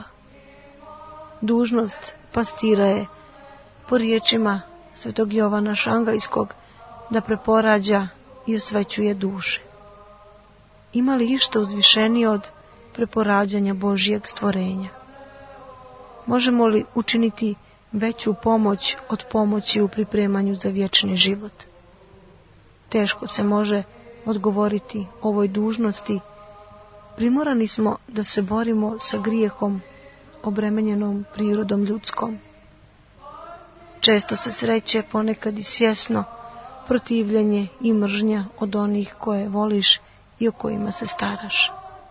Dužnost pastira je, po riječima svetog Jovana Šangajskog, da preporađa i osvećuje duše. Ima li išta uzvišenije od preporađanja Božijeg stvorenja? Možemo li učiniti veću pomoć od pomoći u pripremanju za vječni život? Teško se može odgovoriti ovoj dužnosti. Primorani smo da se borimo sa grijehom, obremenjenom prirodom ljudskom. Često se sreće, ponekad i svjesno, protivljenje i mržnja od onih koje voliš i o kojima se staraš.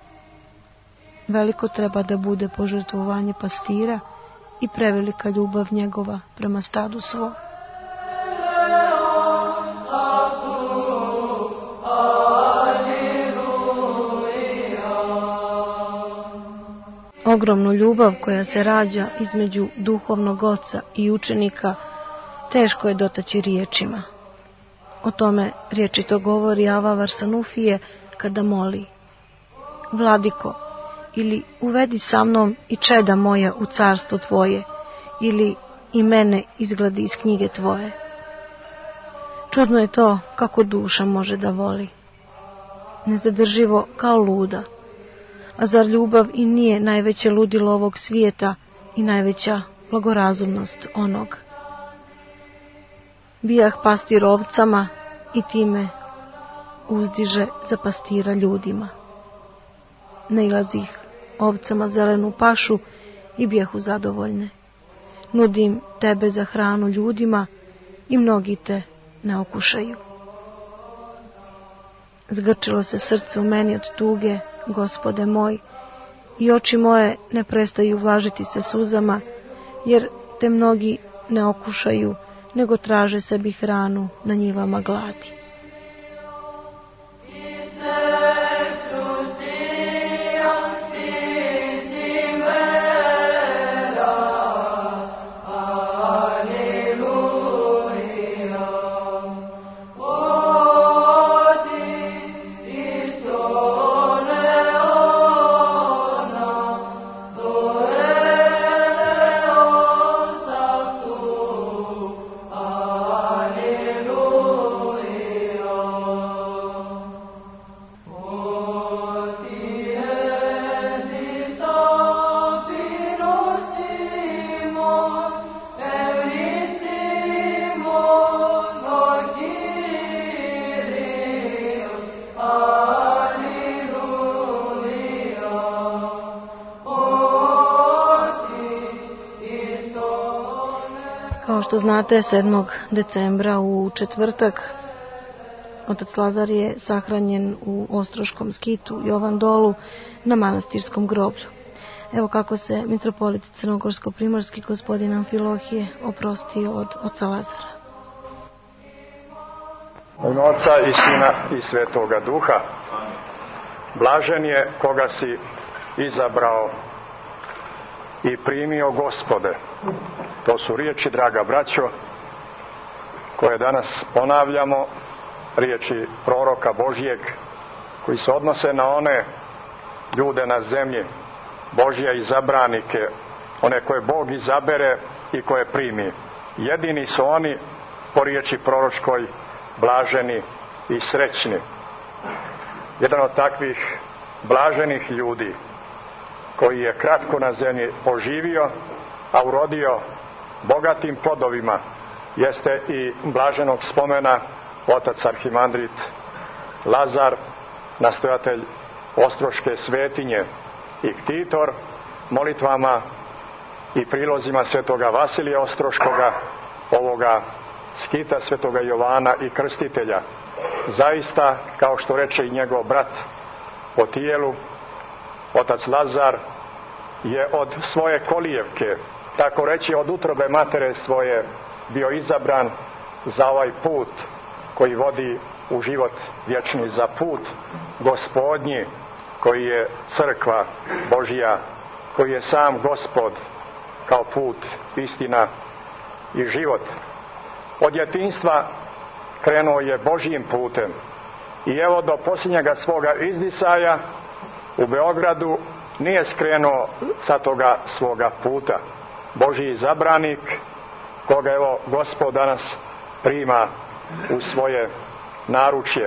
Veliko treba da bude požrtvovanje pastira i prevelika ljubav njegova prema stadu svom. Ogromnu ljubav koja se rađa između duhovnog oca i učenika teško je dotaći riječima. O tome rječito govori Ava Varsanufije kada moli: Vladiko, ili uvedi sa mnom i čeda moja u carstvo tvoje, ili i mene izgledi iz knjige tvoje. Čudno je to kako duša može da voli. Nezadrživo kao luda. A zar ljubav i nije najveće ludilo ovog svijeta i najveća blagorazumnost onog? Bijah pastir ovcama i time uzdiže za pastira ljudima. Nailazih ovcama zelenu pašu i bijahu zadovoljne. Nudim tebe za hranu ljudima i mnogi te ne okušaju. Zgrčilo se srce u meni od tuge, Gospode moj, i oči moje ne prestaju vlažiti se suzama, jer te mnogi ne okušaju, nego traže sebi hranu na njivama gladi.
Alleluia.
što znate, sedmog decembra u četvrtak otac Lazar je sahranjen u Ostroškom skitu Jovan Dolu na manastirskom groblju. Evo kako se mitropolit crnogorsko-primorski gospodin Amfilohije oprostio od oca Lazara.
U ime Oca i Sina i Svetoga Duha. Blažen je koga si izabrao i primio, Gospode. To su riječi, draga braćo, koje danas ponavljamo, riječi proroka Božijeg, koji se odnose na one ljude na zemlji, Božje izabranike, one koje Bog izabere i koje primi. Jedini su oni, po riječi proročkoj, blaženi i srećni. Jedan od takvih blaženih ljudi, koji je kratko na zemlji poživio, a urodio bogatim plodovima, jeste i blaženog spomena otac arhimandrit Lazar, nastojatelj Ostroške svetinje i ktitor molitvama i prilozima svetoga Vasilija Ostroškoga, ovoga skita svetoga Jovana i Krstitelja. Zaista, kao što reče i njegov brat po tijelu, otac Lazar je od svoje kolijevke, tako reći od utrobe matere svoje, bio izabran za ovaj put koji vodi u život vječni, za put Gospodnji, koji je crkva Božja, koji je sam Gospod kao put, istina i život. Od djetinjstva krenuo je Božjim putem i evo do posljednjega svoga izdisaja u Beogradu nije skrenuo sa toga svoga puta. Božji izabranik, koga evo Gospod danas prima u svoje naručje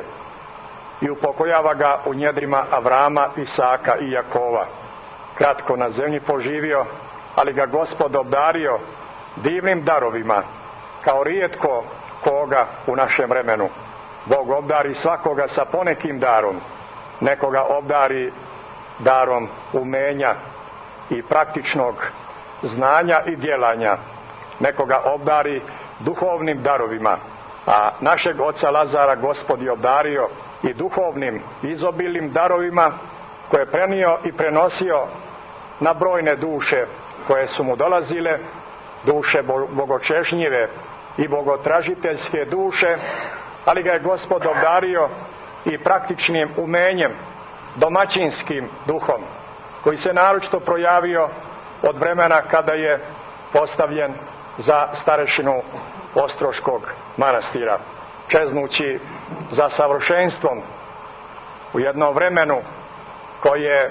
i upokojava ga u njedrima Avrama, Isaka i Jakova. Kratko na zemlji poživio, ali ga Gospod obdario divnim darovima, kao rijetko koga u našem vremenu. Bog obdari svakoga sa ponekim darom. Nekoga obdari darom umenja i praktičnog znanja i djelanja. Nekoga obdari duhovnim darovima. A našeg oca Lazara Gospod je obdario i duhovnim izobilnim darovima, koje je prenio i prenosio na brojne duše koje su mu dolazile, duše bogočežnjive i bogotražiteljske duše, ali ga je Gospod obdario i praktičnim umenjem, domaćinskim duhom, koji se naročito projavio od vremena kada je postavljen za starešinu Ostroškog manastira, čeznući za savršenstvom u jednom vremenu koje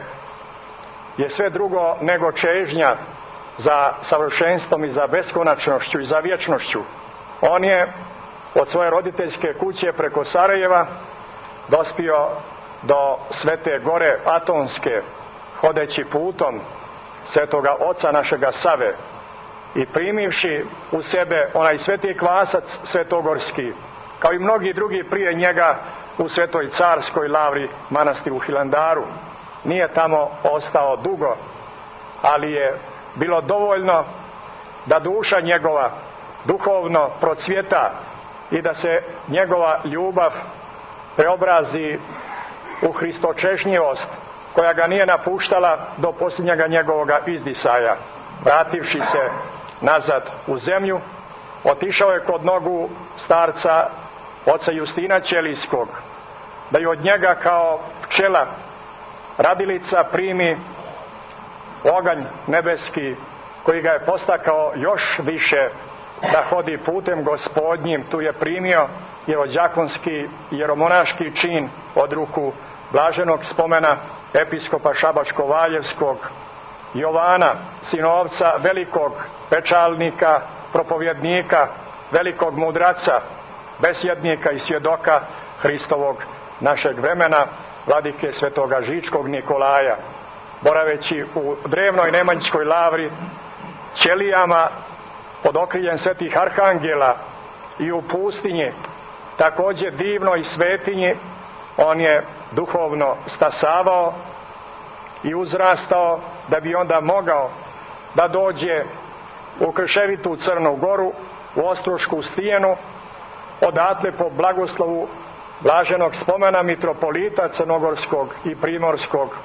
je sve drugo nego čežnja za savršenstvom i za beskonačnošću i za vječnošću. On je od svoje roditeljske kuće preko Sarajeva dospio do Svete Gore Atonske, hodeći putom svetoga oca našega Save i primivši u sebe onaj sveti kvasac svetogorski, kao i mnogi drugi prije njega u Svetoj Carskoj lavri manastiru Hilandaru. Nije tamo ostao dugo, ali je bilo dovoljno da duša njegova duhovno procvjeta i da se njegova ljubav preobrazi u hristočežnjivost, koja ga nije napuštala do posljednjega njegovoga izdisaja. Vrativši se nazad u zemlju, otišao je kod nogu starca oca Justina Ćelijskog, da je od njega kao pčela radilica primi oganj nebeski, koji ga je postakao još više da hodi putem Gospodnjim. Tu je primio jerođakonski i jeromonaški čin od ruku blaženog spomena episkopa Šabačko-Valjevskog Jovana, sinovca velikog pečalnika, propovjednika, velikog mudraca, besjednika i svjedoka Hristovog našeg vremena, vladike svetoga Žičkog Nikolaja. Boraveći u drevnoj Nemanjićkoj lavri, ćelijama pod okriljem svetih arhangela i u pustinji, također divnoj svetinji, on je duhovno stasavao i uzrastao, da bi onda mogao da dođe u krševitu Crnu Goru u Ostrošku stijenu, odatle po blagoslovu blaženog spomena mitropolita crnogorskog i primorskog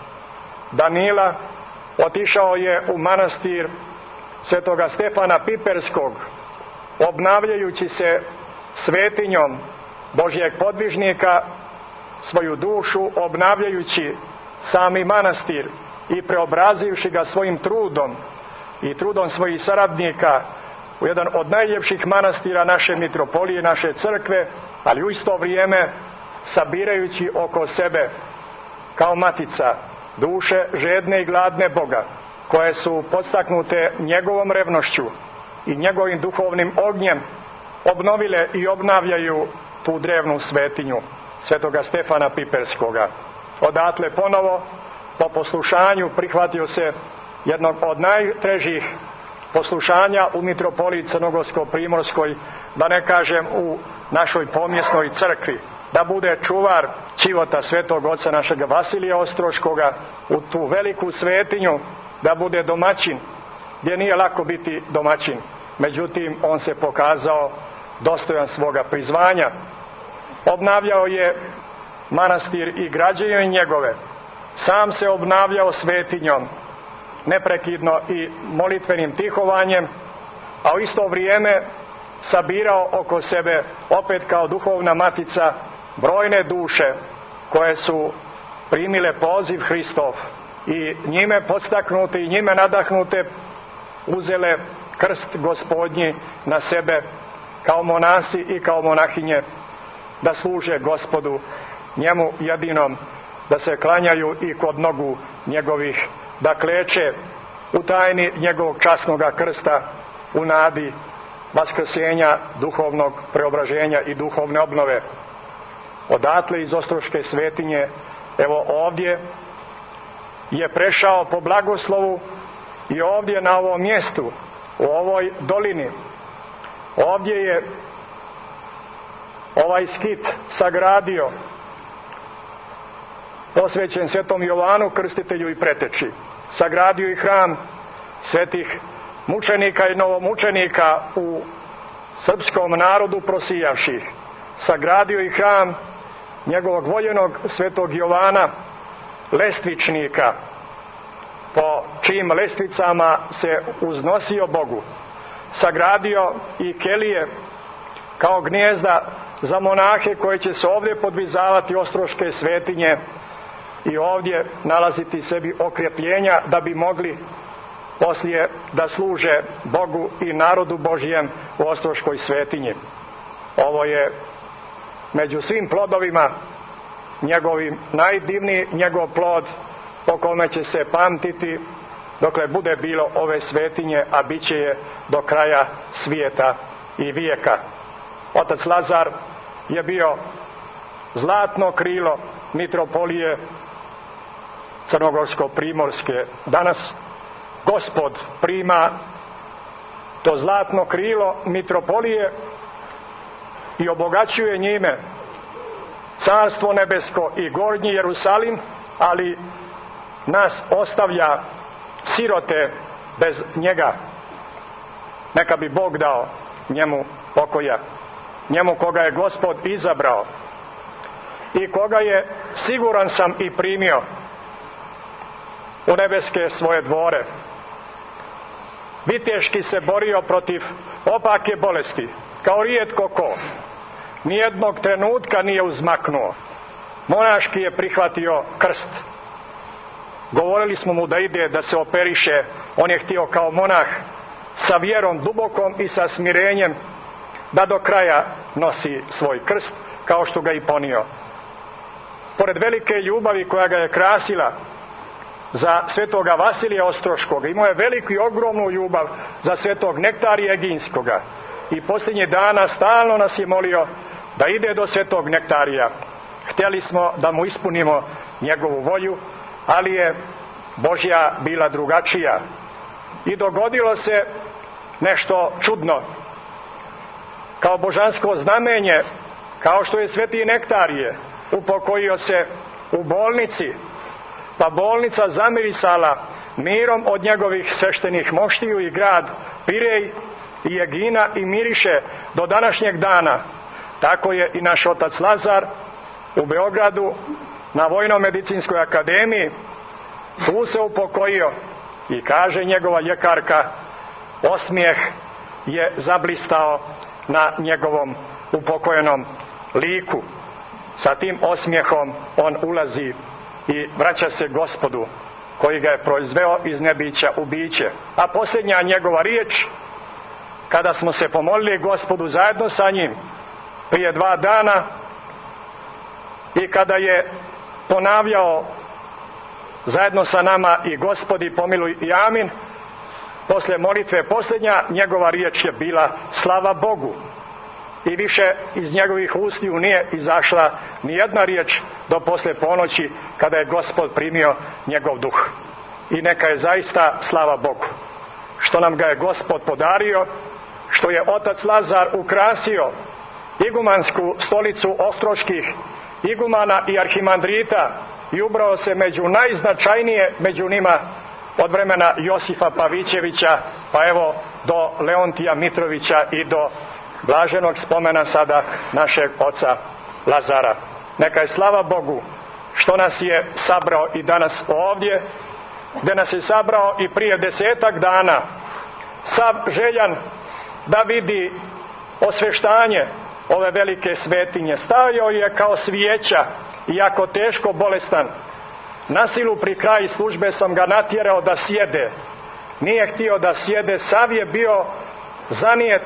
Danila otišao je u manastir svetoga Stefana Piperskog, obnavljajući se svetinjom Božjeg podvižnika, svoju dušu obnavljajući sami manastir i preobrazivši ga svojim trudom i trudom svojih saradnika u jedan od najljepših manastira naše mitropolije, naše crkve, ali u isto vrijeme sabirajući oko sebe kao matica duše žedne i gladne Boga, koje su podstaknute njegovom revnošću i njegovim duhovnim ognjem, obnovile i obnavljaju tu drevnu svetinju svetoga Stefana Piperskoga. Odatle ponovo po poslušanju prihvatio se jednog od najtežih poslušanja u mitropoliji crnogorsko-primorskoj, da ne kažem u našoj pomjesnoj crkvi, da bude čuvar čivota svetog oca našega Vasilija Ostroškoga u tu veliku svetinju, da bude domaćin, gdje nije lako biti domaćin. Međutim, on se pokazao dostojan svoga prizvanja. Obnavljao je manastir i građenje njegove. Sam se obnavljao svetinjom, neprekidno i molitvenim tihovanjem, a u isto vrijeme sabirao oko sebe, opet kao duhovna matica, brojne duše koje su primile poziv Hristov i njime podstaknute i njime nadahnute uzele krst Gospodnji na sebe kao monasi i kao monahinje, da služe Gospodu, njemu jedinom, da se klanjaju i kod nogu njegovih, da kleče u tajni njegovog časnoga krsta u nadi vaskrsenja, duhovnog preobraženja i duhovne obnove. Odatle iz Ostroške svetinje, evo ovdje je prešao po blagoslovu i ovdje na ovom mjestu, u ovoj dolini, ovdje je ovaj skit sagradio, posvećen svetom Jovanu Krstitelju i preteči. Sagradio i hram svetih mučenika i novomučenika u srpskom narodu prosijavših. Sagradio i hram njegovog voljenog svetog Jovana, lestvičnika, po čijim lestvicama se uznosio Bogu. Sagradio i kelije kao gnijezda za monahe koje će se ovdje podvizavati Ostroške svetinje i ovdje nalaziti sebi okrjepljenja da bi mogli poslije da služe Bogu i narodu Božjem u Ostroškoj svetinji. Ovo je među svim plodovima njegovim najdivniji njegov plod, po kome će se pamtiti dokle bude bilo ove svetinje, a bit će je do kraja svijeta i vijeka. Otac Lazar je bio zlatno krilo mitropolije crnogorsko-primorske. Danas Gospod prima to zlatno krilo mitropolije i obogaćuje njime Carstvo nebesko i gornji Jerusalim, ali nas ostavlja sirote bez njega. Neka bi Bog dao njemu pokoja, njemu koga je Gospod izabrao i koga je, siguran sam, i primio u nebeske svoje dvore. Viteški se borio protiv opake bolesti kao rijetko ko. Nijednog trenutka nije uzmaknuo. Monaški je prihvatio krst. Govorili smo mu da ide da se operiše. On je htio kao monah sa vjerom dubokom i sa smirenjem da do kraja nosi svoj krst, kao što ga i ponio. Pored velike ljubavi koja ga je krasila za svetoga Vasilija Ostroškoga, imao je veliku i ogromnu ljubav za svetog Nektarija Eginskoga i posljednjih dana stalno nas je molio da ide do svetog Nektarija. Htjeli smo da mu ispunimo njegovu volju, ali je Božja bila drugačija i dogodilo se nešto čudno. Kao božansko znamenje, kao što je sveti Nektarije upokojio se u bolnici, pa bolnica zamirisala mirom od njegovih sveštenih moštiju i grad Pirej i egina i miriše do današnjeg dana. Tako je i naš otac Lazar u Beogradu na Vojno-medicinskoj akademiji. Tu se upokojio i kaže njegova ljekarka, osmijeh je zablistao na njegovom upokojenom liku. Sa tim osmijehom on ulazi i vraća se Gospodu koji ga je proizveo iz nebića u biće. A posljednja njegova riječ, kada smo se pomolili Gospodu zajedno sa njim prije dva dana i kada je ponavljao zajedno sa nama i Gospodi pomiluj i amin, poslije molitve posljednja njegova riječ je bila slava Bogu. I više iz njegovih ustiju nije izašla ni jedna riječ do poslije ponoći kada je Gospod primio njegov duh. I neka je zaista slava Bogu što nam ga je Gospod podario, što je otac Lazar ukrasio igumansku stolicu ostroških igumana i arhimandrita i ubrao se među najznačajnije među njima od vremena Josifa Pavićevića pa evo do Leontija Mitrovića i do blaženog spomena sada našeg oca Lazara. Neka je slava Bogu što nas je sabrao i danas ovdje, gdje nas je sabrao i prije desetak dana, sav željan da vidi osveštanje ove velike svetinje. Stajao je kao svijeća, iako teško bolestan. Na silu pri kraju službe sam ga natjerao da sjede. Nije htio da sjede, sav je bio zanijet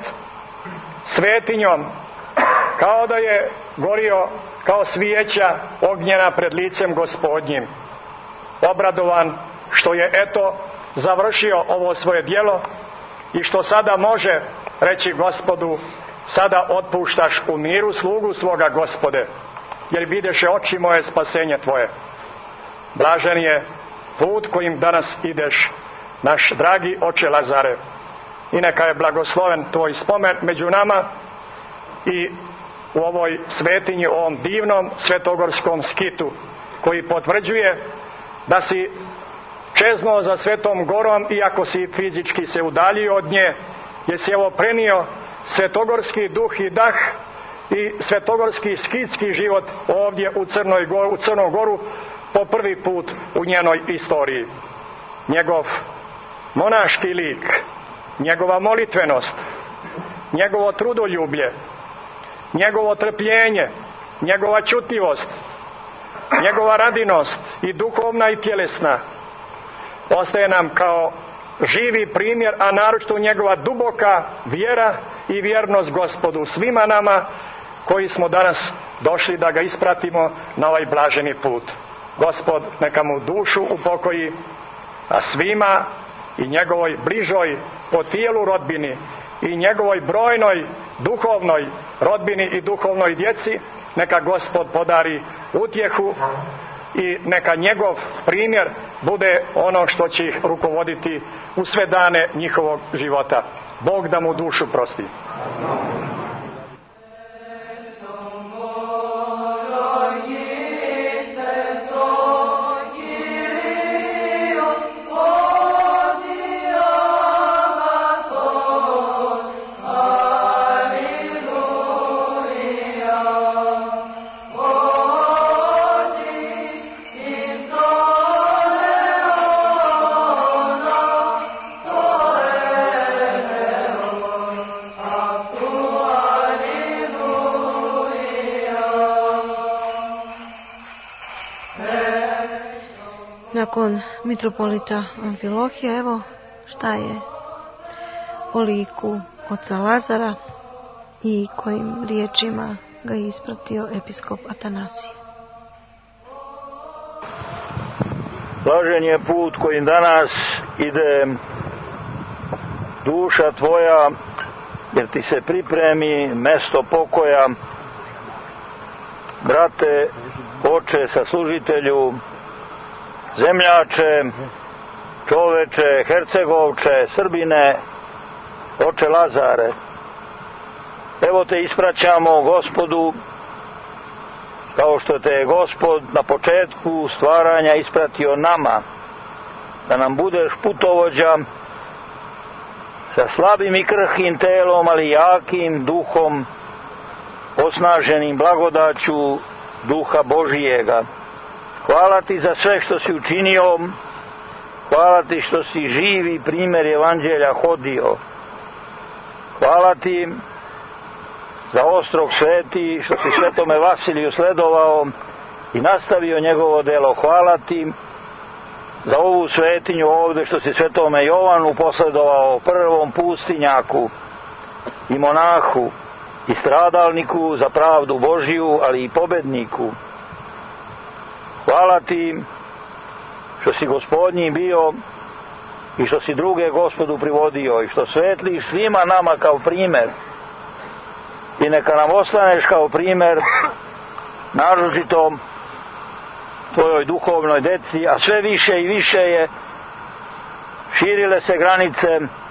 svetinjom, kao da je gorio kao svijeća ognjena pred licem Gospodnjim. Obradovan što je eto završio ovo svoje djelo i što sada može reći Gospodu, sada otpuštaš u miru slugu svoga Gospode, jer videše oči moje spasenje tvoje. Blažen je put kojim danas ideš, naš dragi oče Lazare, i neka je blagosloven tvoj spomen među nama i u ovoj svetinji, u ovom divnom svetogorskom skitu koji potvrđuje da si čeznuo za Svetom Gorom, iako si fizički se udaljio od nje, jer si evo prenio svetogorski duh i dah i svetogorski skitski život ovdje u Crnoj Goru, u Crnu Goru po prvi put u njenoj istoriji. Njegov monaški lik, njegova molitvenost, njegovo trudoljublje, njegovo trpljenje, njegova čutljivost, njegova radinost i duhovna i tjelesna ostaje nam kao živi primjer, a naročito njegova duboka vjera i vjernost Gospodu, svima nama koji smo danas došli da ga ispratimo na ovaj blaženi put. Gospod neka mu dušu upokoji, a svima i njegovoj bližoj po tijelu rodbini i njegovoj brojnoj duhovnoj rodbini i duhovnoj djeci neka Gospod podari utjehu i neka njegov primjer bude ono što će ih rukovoditi u sve dane njihovog života. Bog da mu dušu prosti.
Nakon mitropolita Amfilohija, evo šta je o liku oca Lazara i kojim riječima ga je ispratio episkop Atanasije.
Blažen je put kojim danas ide duša tvoja, jer ti se pripremi mesto pokoja. Brate, oče, saslužitelju, zemljače, čoveče, Hercegovče, Srbine, oče Lazare, evo te ispraćamo Gospodu, kao što te je Gospod na početku stvaranja ispratio nama, da nam budeš putovođa sa slabim i krhkim telom, ali jakim duhom, osnaženim blagodaću Duha Božijega. Hvala ti za sve što si učinio, hvala ti što si živi primjer evanđelja hodio. Hvala ti za ostrog sveti što si svetome Vasiliju sledovao i nastavio njegovo delo. Hvala ti za ovu svetinju ovdje što si svetome Jovanu posledovao, prvom pustinjaku i monahu i stradalniku za pravdu Božiju, ali i pobedniku. Hvala ti što si Gospodnji bio i što si druge Gospodu privodio i što svetliš svima nama kao primjer. I neka nam ostaneš kao primjer naročito tvojoj duhovnoj deci, a sve više i više je širile se granice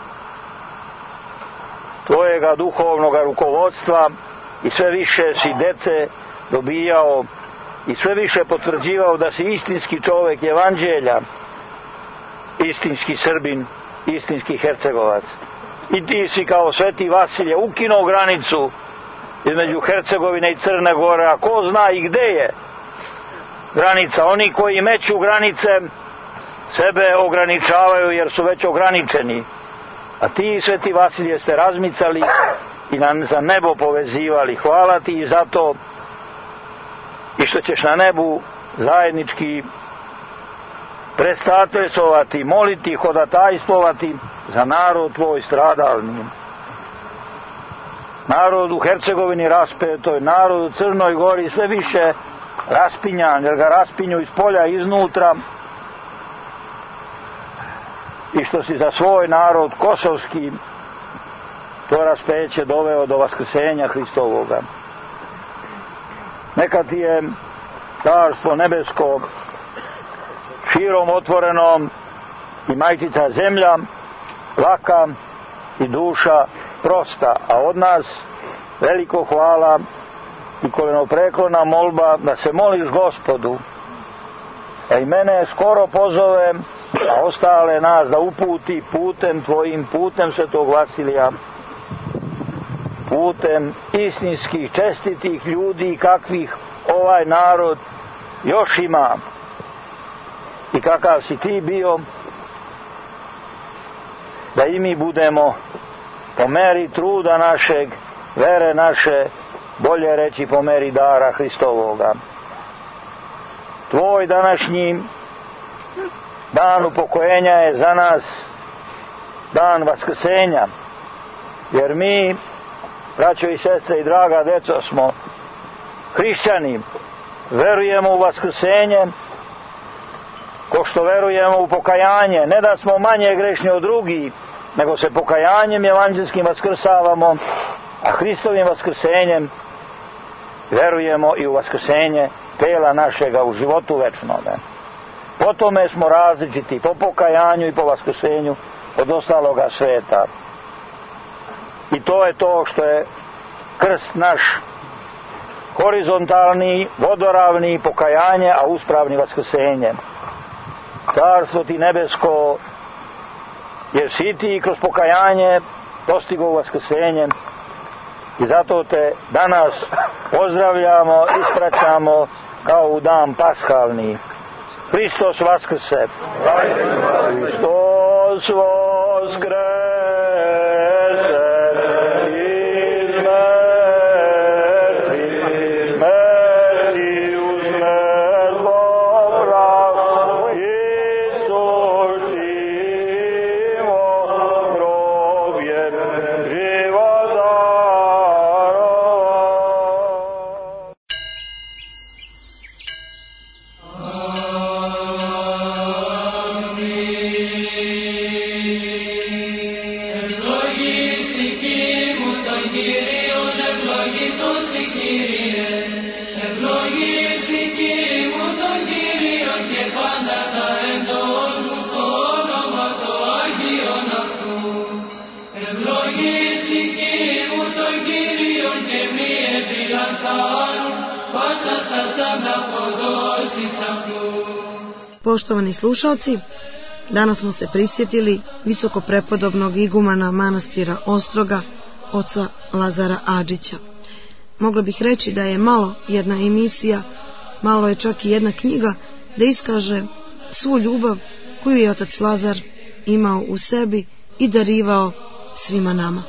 tvojega duhovnog rukovodstva i sve više si dece dobijao i sve više potvrđivao da si istinski čovjek evanđelja, istinski Srbin, istinski Hercegovac. I ti si kao sveti Vasilije ukinuo granicu između Hercegovine i Crne Gore, a ko zna i gde je granica. Oni koji meću granice sebe ograničavaju jer su već ograničeni, a ti, sveti Vasilije, ste razmicali i nam za nebo povezivali. Hvala ti i za to i što ćeš na nebu zajednički prestateljsovati, moliti, hodatajstvovati za narod tvoj stradalni. Narod u Hercegovini raspetoj, narod u Crnoj Gori sve više raspinjan, jer ga raspinju iz polja i iznutra, i što si za svoj narod kosovski to raspeće doveo do vaskrsenja Hristovoga. Neka ti je carstvo nebesko širom otvorenom i majčica zemlja laka i duša prosta, a od nas veliko hvala i kolenopreklona molba da se moliš Gospodu, a i mene skoro pozove, a ostale nas da uputi putem tvojim, putem svetog Vasilija, putem istinskih, čestitih ljudi kakvih ovaj narod još ima i kakav si ti bio, da i mi budemo po meri truda našeg, vere naše, bolje reći po meri dara Hristovoga. Tvoj današnji dan upokojenja je za nas dan vaskrsenja, jer mi, braćo i sestre i draga deco, smo hrišćani, verujemo u vaskrsenje, ko što verujemo u pokajanje, ne da smo manje grešni od drugih, nego se pokajanjem evanđelskim vaskrsavamo, a Hristovim vaskrsenjem verujemo i u vaskrsenje tela našega u životu večnome. Po tome smo različiti, po pokajanju i po vaskrsenju od ostaloga sveta. I to je to što je krst naš horizontalni, vodoravni pokajanje, a uspravni vaskrsenje. Carstvo ti nebesko, jer si ti kroz pokajanje dostigao vaskrsenje, i zato te danas pozdravljamo, ispraćamo kao u dan paskalni. Hristos vaskrse! Hristos vaskrese!
Poštovani slušalci, Danas smo se prisjetili visoko prepodobnog igumana manastira Ostroga, oca Lazara Adžića. Mogla bih reći da je malo jedna emisija, malo je čak i jedna knjiga da iskaže svu ljubav koju je otac Lazar imao u sebi i darivao svima nama.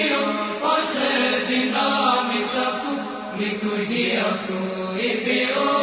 Liturgia tu,